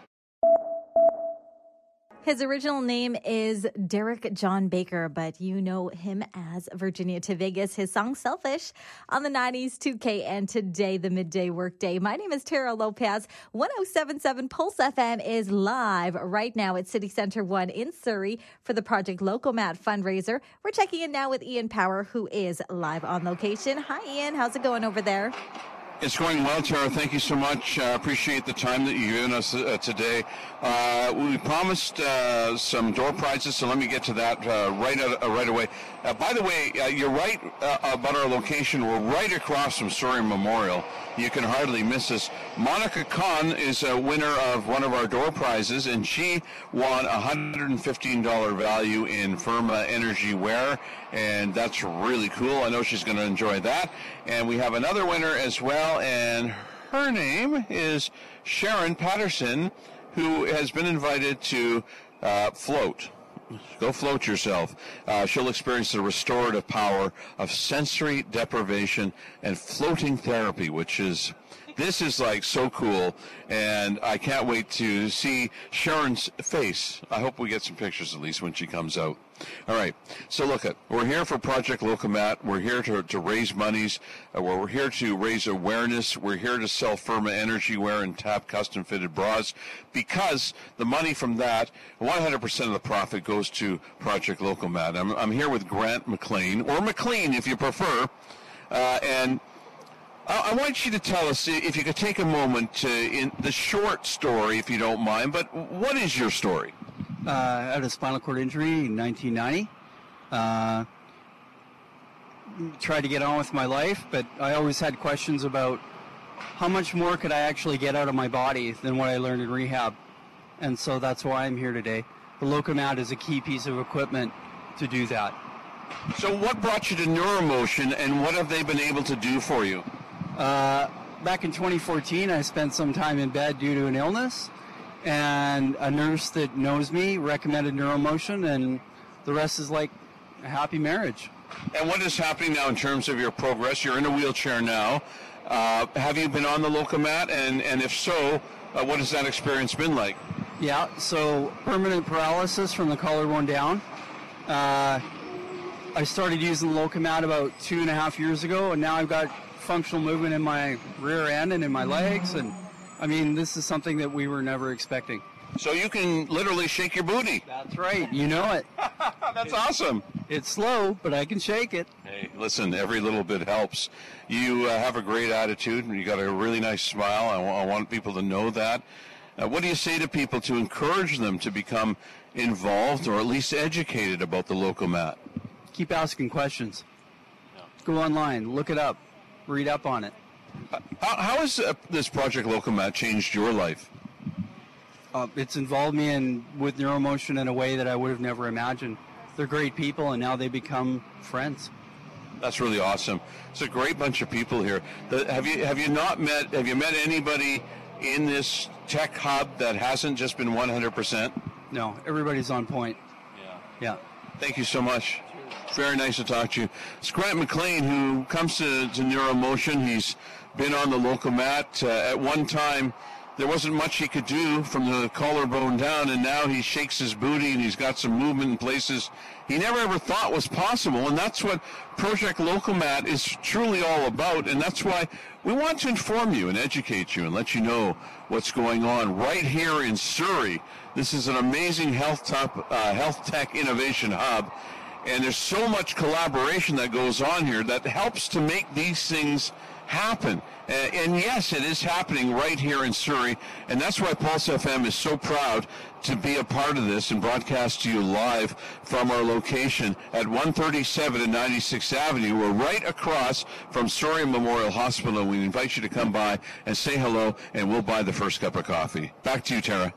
His original name is Derek John Baker, but you know him as Virginia to Vegas. His song Selfish on the 90s, 2K, and today, the midday workday. My name is Tara Lopez. 107.7 Pulse FM is live right now at City Center 1 in Surrey for the Project Lokomat fundraiser. We're checking in now with Ian Power, who is live on location. Hi, Ian. How's it going over there? It's going well, Tara. Thank you so much. Appreciate the time that you've given us today. We promised some door prizes, so let me get to that right away. By the way, you're right about our location. We're right across from Surrey Memorial. You can hardly miss us. Monica Khan is a winner of one of our door prizes, and she won $115 value in Firma Energy wear, and that's really cool. I know she's going to enjoy that. And we have another winner as well, and her name is Sharon Patterson, who has been invited to float. Go float yourself. She'll experience the restorative power of sensory deprivation and floating therapy, this is like so cool, and I can't wait to see Sharon's face. I hope we get some pictures at least when she comes out. All right, so we're here for Project Lokomat. We're here to raise monies. We're here to raise awareness. We're here to sell Firma Energy wear and Tab custom fitted bras, because the money from that, 100% of the profit goes to Project Lokomat. I'm here with Grant McLean, or McLean if you prefer, and I want you to tell us, if you could take a moment, in the short story, if you don't mind, but what is your story? I had a spinal cord injury in 1990. Tried to get on with my life, but I always had questions about how much more could I actually get out of my body than what I learned in rehab. And so that's why I'm here today. The Lokomat is a key piece of equipment to do that. So what brought you to Neuromotion, and what have they been able to do for you? Back in 2014, I spent some time in bed due to an illness, and a nurse that knows me recommended NeuroMotion, and the rest is like a happy marriage. And what is happening now in terms of your progress? You're in a wheelchair now. Have you been on the Lokomat? And if so, what has that experience been like? Yeah, so permanent paralysis from the collarbone down. I started using the Lokomat about 2.5 years ago, and now I've got functional movement in my rear end and in my legs. And I mean, this is something that we were never expecting. So you can literally shake your booty. That's right. You know it. That's awesome. It's slow, but I can shake it. Hey, listen, every little bit helps. You have a great attitude, and you got a really nice smile. I want people to know that. What do you say to people to encourage them to become involved or at least educated about the Lokomat? Keep asking questions. Go online, look it up, read up on it. How has this Project Lokomat changed your life? It's involved me with NeuroMotion in a way that I would have never imagined. They're great people, and now they become friends. That's really awesome. It's a great bunch of people here. Have you met anybody in this tech hub that hasn't just been 100%? No, everybody's on point. Yeah. Thank you so much. Very nice to talk to you. It's Grant McLean, who comes to NeuroMotion. He's been on the Lokomat. At one time, there wasn't much he could do from the collarbone down, and now he shakes his booty and he's got some movement in places he never ever thought was possible. And that's what Project Lokomat is truly all about, and that's why we want to inform you and educate you and let you know what's going on right here in Surrey. This is an amazing health tech innovation hub, and there's so much collaboration that goes on here that helps to make these things happen. And yes, it is happening right here in Surrey, and that's why Pulse FM is so proud to be a part of this and broadcast to you live from our location at 137 and 96th Avenue. We're right across from Surrey Memorial Hospital. We invite you to come by and say hello, and we'll buy the first cup of coffee. Back to you, Tara.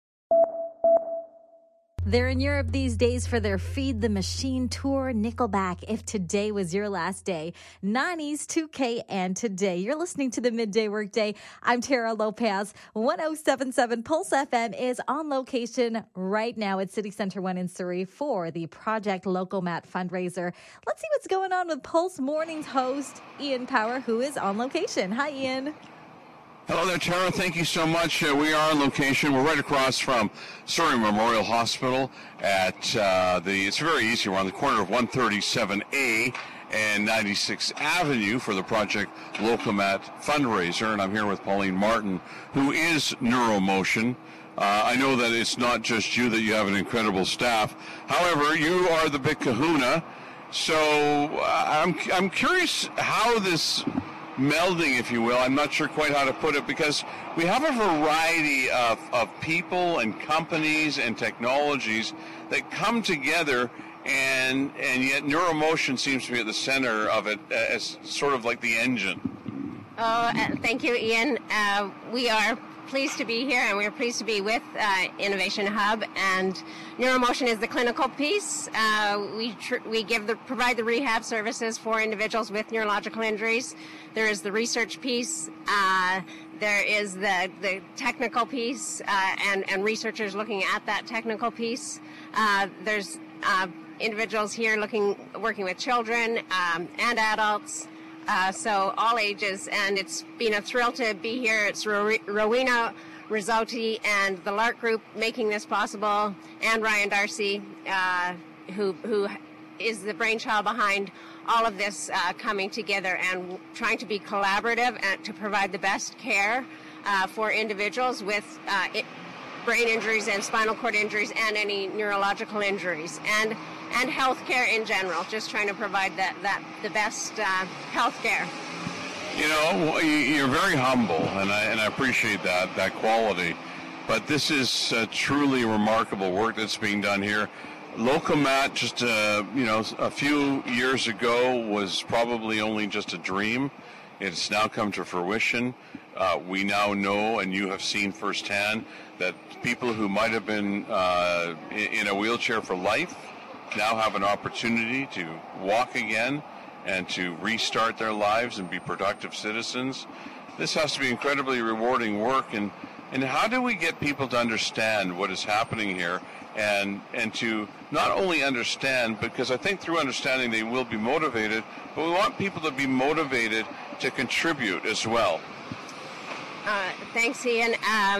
They're in Europe these days for their Feed the Machine tour. Nickelback, If Today Was Your Last Day. 90s, 2K, and Today. You're listening to the Midday Workday. I'm Tara Lopez. 1077 Pulse FM is on location right now at City Center 1 in Surrey for the Project Lokomat fundraiser. Let's see what's going on with Pulse Mornings host Ian Power, who is on location. Hi, Ian. Hello there, Tara. Thank you so much. We are on location. We're right across from Surrey Memorial Hospital at it's very easy. We're on the corner of 137A and 96th Avenue for the Project Lokomat fundraiser, and I'm here with Pauline Martin, who is NeuroMotion. I know that it's not just you, that you have an incredible staff. However, you are the big kahuna. So I'm curious how this melding, if you will, I'm not sure quite how to put it, because we have a variety of people and companies and technologies that come together, and yet NeuroMotion seems to be at the center of it as sort of like the engine. Thank you, Ian. We are pleased to be here, and we're pleased to be with Innovation Hub, and NeuroMotion is the clinical piece. We provide the rehab services for individuals with neurological injuries. There is the research piece. There is the technical piece, and researchers looking at that technical piece. There's individuals here working with children and adults. So all ages, and it's been a thrill to be here. It's Rowena Rizzotti and the Lark Group making this possible, and Ryan Darcy, who is the brainchild behind all of this coming together and trying to be collaborative and to provide the best care for individuals with brain injuries and spinal cord injuries and any neurological injuries, and healthcare in general, just trying to provide the best healthcare. You know, you're very humble, and I appreciate that quality. But this is truly remarkable work that's being done here. Lokomat, just a few years ago, was probably only just a dream. It's now come to fruition. We now know, and you have seen firsthand, that people who might have been in a wheelchair for life now have an opportunity to walk again and to restart their lives and be productive citizens. This has to be incredibly rewarding work. And how do we get people to understand what is happening here and to not only understand, because I think through understanding they will be motivated, but we want people to be motivated to contribute as well. Thanks, Ian.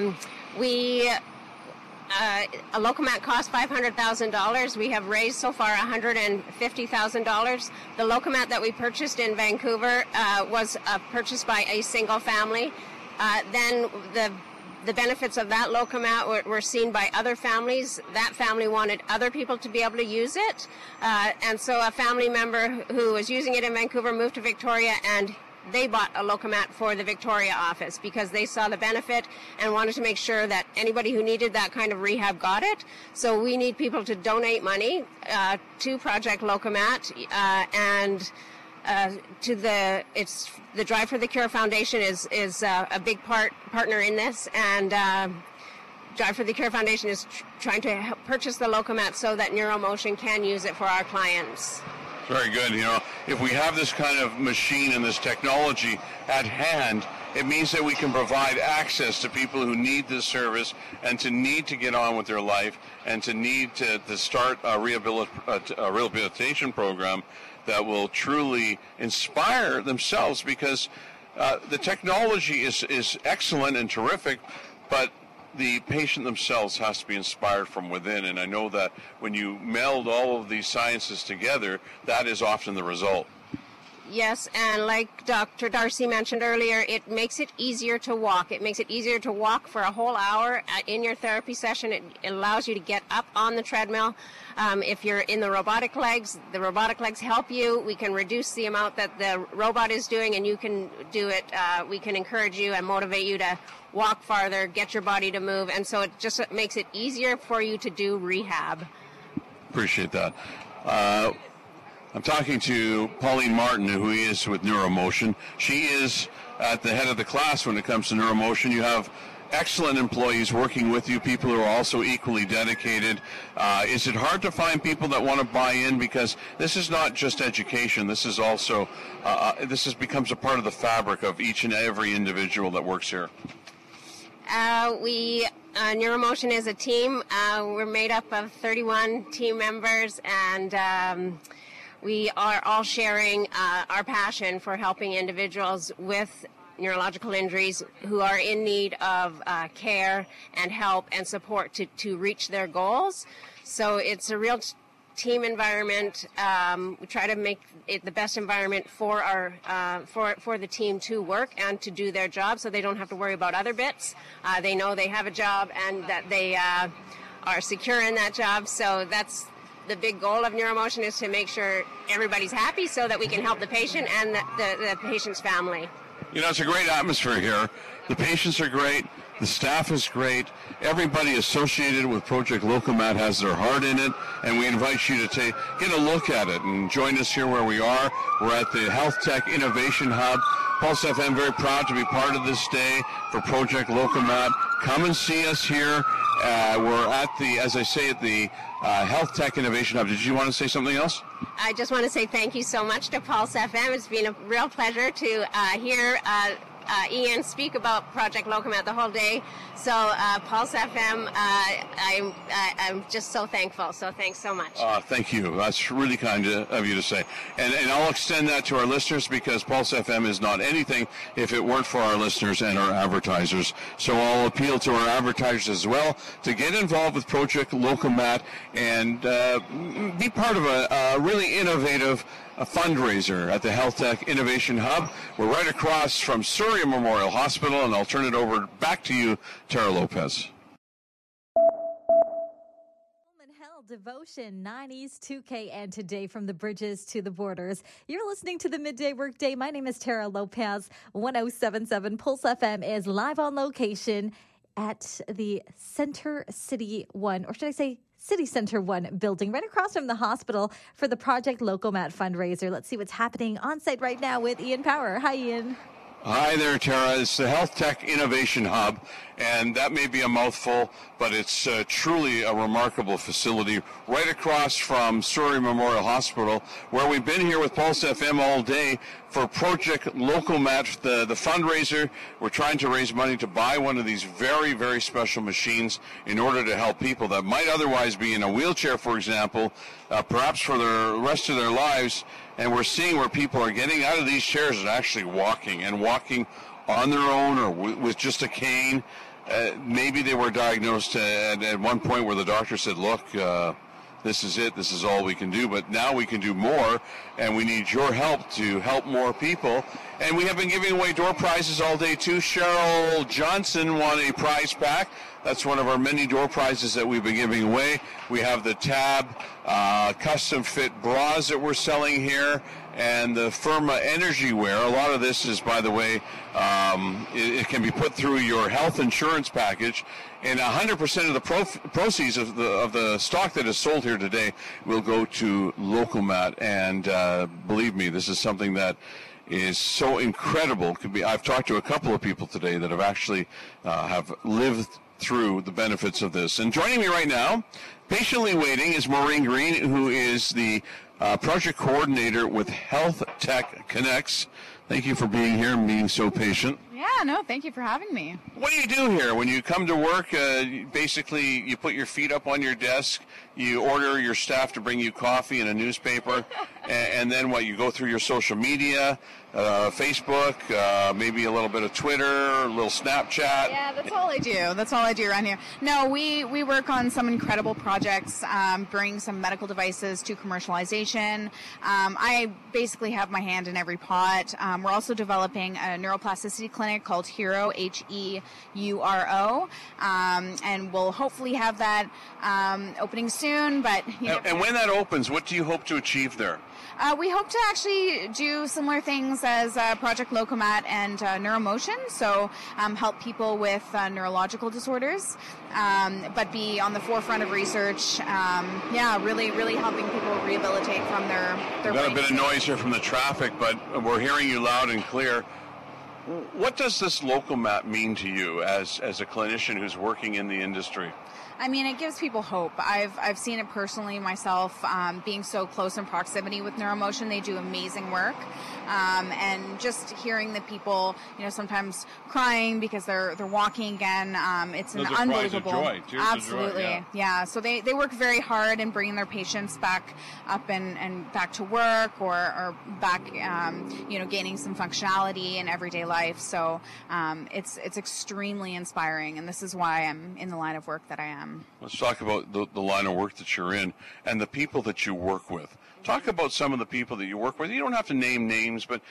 A Lokomat cost $500,000. We have raised so far $150,000. The Lokomat that we purchased in Vancouver was purchased by a single family. Then the benefits of that Lokomat were seen by other families. That family wanted other people to be able to use it. And so a family member who was using it in Vancouver moved to Victoria, and they bought a Lokomat for the Victoria office because they saw the benefit and wanted to make sure that anybody who needed that kind of rehab got it. So we need people to donate money to Project Lokomat, and to the Drive for the Cure Foundation is a big partner in this, and Drive for the Cure Foundation is trying to purchase the Lokomat so that Neuromotion can use it for our clients. Very good. If we have this kind of machine and this technology at hand, it means that we can provide access to people who need this service and to need to get on with their life and to need to start a rehabilitation program that will truly inspire themselves, because the technology is excellent and terrific, but the patient themselves has to be inspired from within. And I know that when you meld all of these sciences together, that is often the result. Yes, and like Dr. Darcy mentioned earlier, it makes it easier to walk. It makes it easier to walk for a whole hour in your therapy session. It allows you to get up on the treadmill. If you're in the robotic legs help you. We can reduce the amount that the robot is doing, and you can do it. We can encourage you and motivate you to walk farther, get your body to move, and so it just makes it easier for you to do rehab. Appreciate that. I'm talking to Pauline Martin, who is with Neuromotion. She is at the head of the class when it comes to Neuromotion. You have excellent employees working with you, people who are also equally dedicated. Is it hard to find people that want to buy in? Because this is not just education. This is also, becomes a part of the fabric of each and every individual that works here. Neuromotion is a team. We're made up of 31 team members, and we are all sharing our passion for helping individuals with neurological injuries who are in need of care and help and support to reach their goals. So it's a real team environment. We try to make it the best environment for our for the team to work and to do their job, so they don't have to worry about other bits. They know they have a job and that they are secure in that job. So that's the big goal of Neuromotion, is to make sure everybody's happy so that we can help the patient and the patient's family. It's a great atmosphere here. The patients are great. The staff is great. Everybody associated with Project Lokomat has their heart in it, and we invite you to get a look at it and join us here where we are. We're at the Health Tech Innovation Hub. Pulse FM very proud to be part of this day for Project Lokomat. Come and see us here. We're at the Health Tech Innovation Hub. Did you want to say something else? I just want to say thank you so much to Pulse FM. It's been a real pleasure to hear Ian speak about Project Lokomat the whole day. So Pulse FM, I'm just so thankful. So thanks so much. Thank you. That's really kind of you to say. And I'll extend that to our listeners, because Pulse FM is not anything if it weren't for our listeners and our advertisers. So I'll appeal to our advertisers as well to get involved with Project Lokomat and be part of a really innovative fundraiser at the Health Tech Innovation Hub. We're right across from Surrey Memorial Hospital, and I'll turn it over back to you, Tara Lopez. Hell, Devotion, 90s, 2K, and Today, from the bridges to the borders. You're listening to the Midday Workday. My name is Tara Lopez. 107.7 Pulse FM is live on location at the Center City 1, or should I say City Center 1 building, right across from the hospital, for the Project Lokomat fundraiser. Let's see what's happening on site right now with Ian Power. Hi, Ian. Hi there, Tara. It's the Health Tech Innovation Hub, And that may be a mouthful, but it's truly a remarkable facility right across from Surrey Memorial Hospital, where we've been here with Pulse FM all day for Project Lokomat, the fundraiser. We're trying to raise money to buy one of these very, very special machines in order to help people that might otherwise be in a wheelchair, for example, perhaps for the rest of their lives. And we're seeing where people are getting out of these chairs and actually walking on their own or with just a cane. Maybe they were diagnosed at one point where the doctor said, look, this is it, this is all we can do, but now we can do more, and we need your help to help more people. And we have been giving away door prizes all day too. Cheryl Johnson won a prize pack. That's one of our many door prizes that we've been giving away. We have the Tab custom fit bras that we're selling here, and the Firma Energy Wear. A lot of this is, by the way, it can be put through your health insurance package, and 100% of the proceeds of the stock that is sold here today will go to Lokomat. And believe me, this is something that is so incredible. I've talked to a couple of people today that have actually have lived through the benefits of this. And joining me right now, patiently waiting, is Maureen Green, who is the project coordinator with Health Tech Connects. Thank you for being here and being so patient. Yeah, no, thank you for having me. What do you do here? When you come to work, basically you put your feet up on your desk, you order your staff to bring you coffee and a newspaper, and then what, you go through your social media, Facebook, maybe a little bit of Twitter, a little Snapchat. Yeah, that's all I do. That's all I do around here. No, we work on some incredible projects, bring some medical devices to commercialization. I basically have my hand in every pot. We're also developing a neuroplasticity clinic called Hero, Heuro, and we'll hopefully have that opening soon. But and when that opens, what do you hope to achieve there? We hope to actually do similar things as Project Lokomat and Neuromotion, so help people with neurological disorders, but be on the forefront of research. Really helping people rehabilitate from their We've got a bit of noise here from the traffic, but we're hearing you loud and clear. What does this Lokomat mean to you as a clinician who's working in the industry? I mean, it gives people hope. I've seen it personally myself, being so close in proximity with Neuromotion. They do amazing work. And just hearing the people, sometimes crying because they're walking again. It's an unbelievable. Tears absolutely. of joy, yeah. So they work very hard in bringing their patients back up and back to work or back, gaining some functionality in everyday life. So it's extremely inspiring, and this is why I'm in the line of work that I am. Let's talk about the line of work that you're in and the people that you work with. Talk about some of the people that you work with. You don't have to name names, but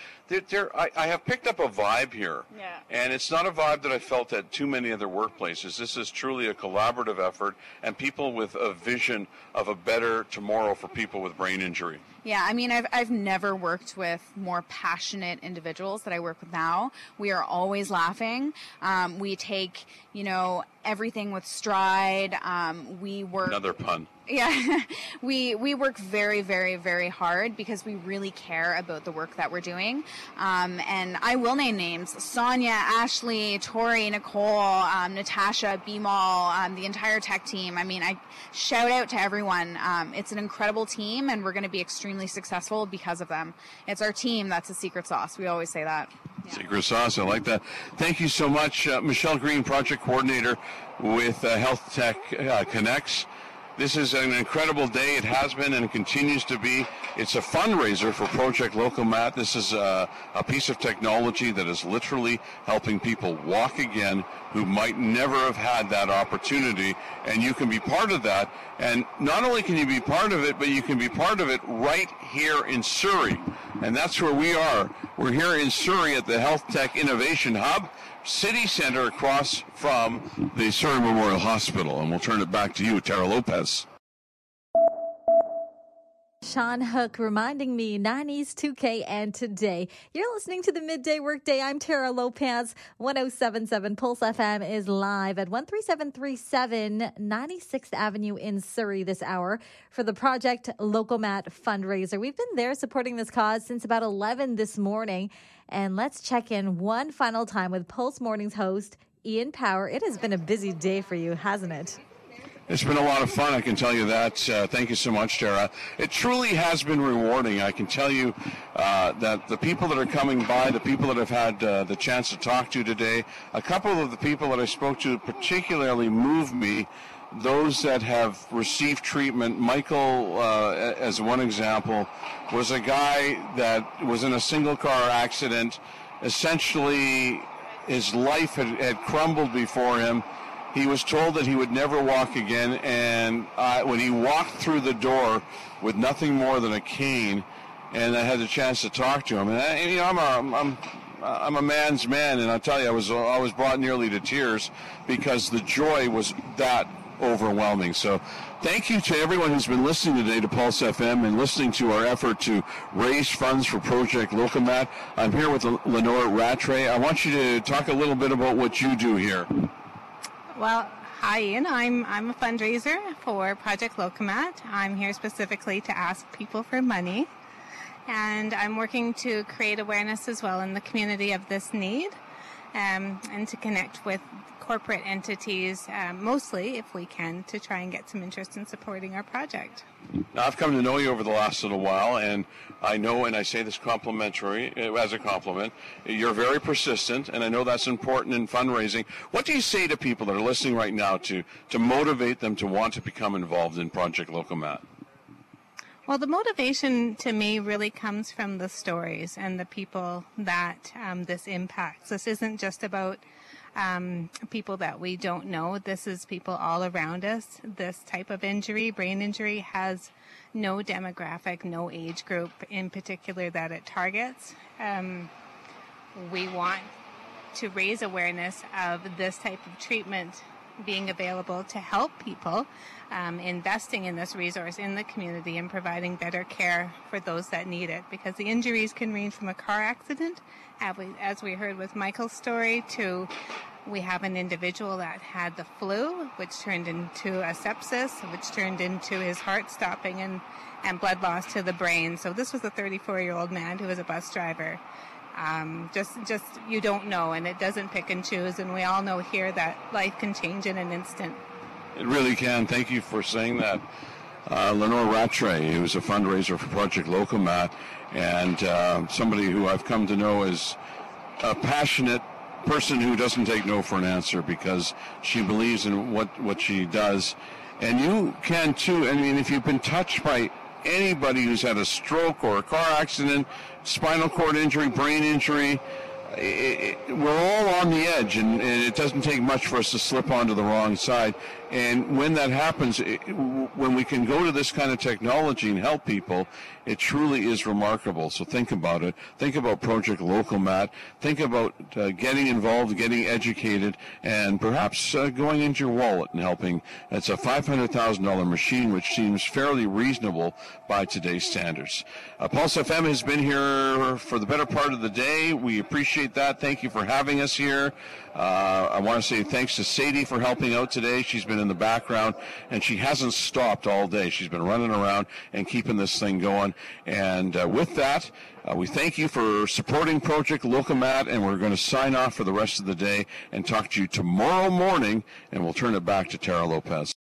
I have picked up a vibe here. Yeah. And it's not a vibe that I felt at too many other workplaces. This is truly a collaborative effort and people with a vision of a better tomorrow for people with brain injury. Yeah, I mean, I've never worked with more passionate individuals that I work with now. We are always laughing. We take, everything with stride. We work. Another pun. Yeah, we work very, very, very hard because we really care about the work that we're doing. And I will name names: Sonia, Ashley, Tori, Nicole, Natasha, Beemal, the entire tech team. I mean, I shout out to everyone. It's an incredible team, and we're going to be extremely successful because of them. It's our team that's the secret sauce. We always say that. Yeah. Secret sauce, I like that. Thank you so much, Michelle Green, project coordinator with Health Tech Connects. This is an incredible day. It has been and continues to be. It's a fundraiser for Project Lokomat. This is a piece of technology that is literally helping people walk again who might never have had that opportunity. And you can be part of that. And not only can you be part of it, but you can be part of it right here in Surrey. And that's where we are. We're here in Surrey at the Health Tech Innovation Hub, City Center across from the Surrey Memorial Hospital. And we'll turn it back to you, Tara Lopez. Sean Hook reminding me 90s 2K and today. You're listening to the Midday Workday. I'm Tara Lopez. 107.7 Pulse FM is live at 13737 96th Avenue in Surrey this hour for the Project Lokomat fundraiser. We've been there supporting this cause since about 11 this morning. And let's check in one final time with Pulse Mornings host Ian Power, it has been a busy day for you, hasn't it? It's been a lot of fun, I can tell you that. Thank you so much, Tara. It truly has been rewarding. I can tell you that the people that are coming by, the people that I've had the chance to talk to today, a couple of the people that I spoke to particularly moved me. Those that have received treatment, Michael, as one example, was a guy that was in a single car accident. Essentially, his life had crumbled before him. He was told that he would never walk again, and when he walked through the door with nothing more than a cane, and I had the chance to talk to him, and you know, I'm a man's man, and I tell you, I was brought nearly to tears because the joy was that overwhelming. So, thank you to everyone who's been listening today to Pulse FM and listening to our effort to raise funds for Project Lokomat. I'm here with Lenore Rattray. I want you to talk a little bit about what you do here. Well, hi Ian. I'm a fundraiser for Project Lokomat. I'm here specifically to ask people for money, and I'm working to create awareness as well in the community of this need, and to connect with corporate entities, mostly if we can, to try and get some interest in supporting our project. Now, I've come to know you over the last little while, and I know, and I say this complimentary, as a compliment, you're very persistent, and I know that's important in fundraising. What do you say to people that are listening right now to motivate them to want to become involved in Project Lokomat? Well, the motivation to me really comes from the stories and the people that this impacts. This isn't just about people that we don't know. This is people all around us. This type of injury, brain injury, has no demographic, no age group in particular that it targets. We want to raise awareness of this type of treatment being available to help people, investing in this resource in the community and providing better care for those that need it, because the injuries can range from a car accident, as we heard with Michael's story, to we have an individual that had the flu, which turned into a sepsis, which turned into his heart stopping and blood loss to the brain. So this was a 34-year-old man who was a bus driver. Just you don't know, and it doesn't pick and choose, and we all know here that life can change in an instant. It really can. Thank you for saying that. Lenore Rattray, who's a fundraiser for Project Lokomat, and somebody who I've come to know as a passionate person who doesn't take no for an answer, because she believes in what she does. And you can too. I mean, if you've been touched by anybody who's had a stroke or a car accident, spinal cord injury, brain injury, we're all on the edge, and it doesn't take much for us to slip onto the wrong side. And when that happens, when we can go to this kind of technology and help people, it truly is remarkable. So think about it. Think about Project Lokomat. Think about getting involved, getting educated, and perhaps going into your wallet and helping. It's a $500,000 machine, which seems fairly reasonable by today's standards. Pulse FM has been here for the better part of the day. We appreciate that. Thank you for having us here. I want to say thanks to Sadie for helping out today. She's been in the background, and she hasn't stopped all day. She's been running around and keeping this thing going. And with that, we thank you for supporting Project Lokomat, and we're going to sign off for the rest of the day and talk to you tomorrow morning, and we'll turn it back to Tara Lopez.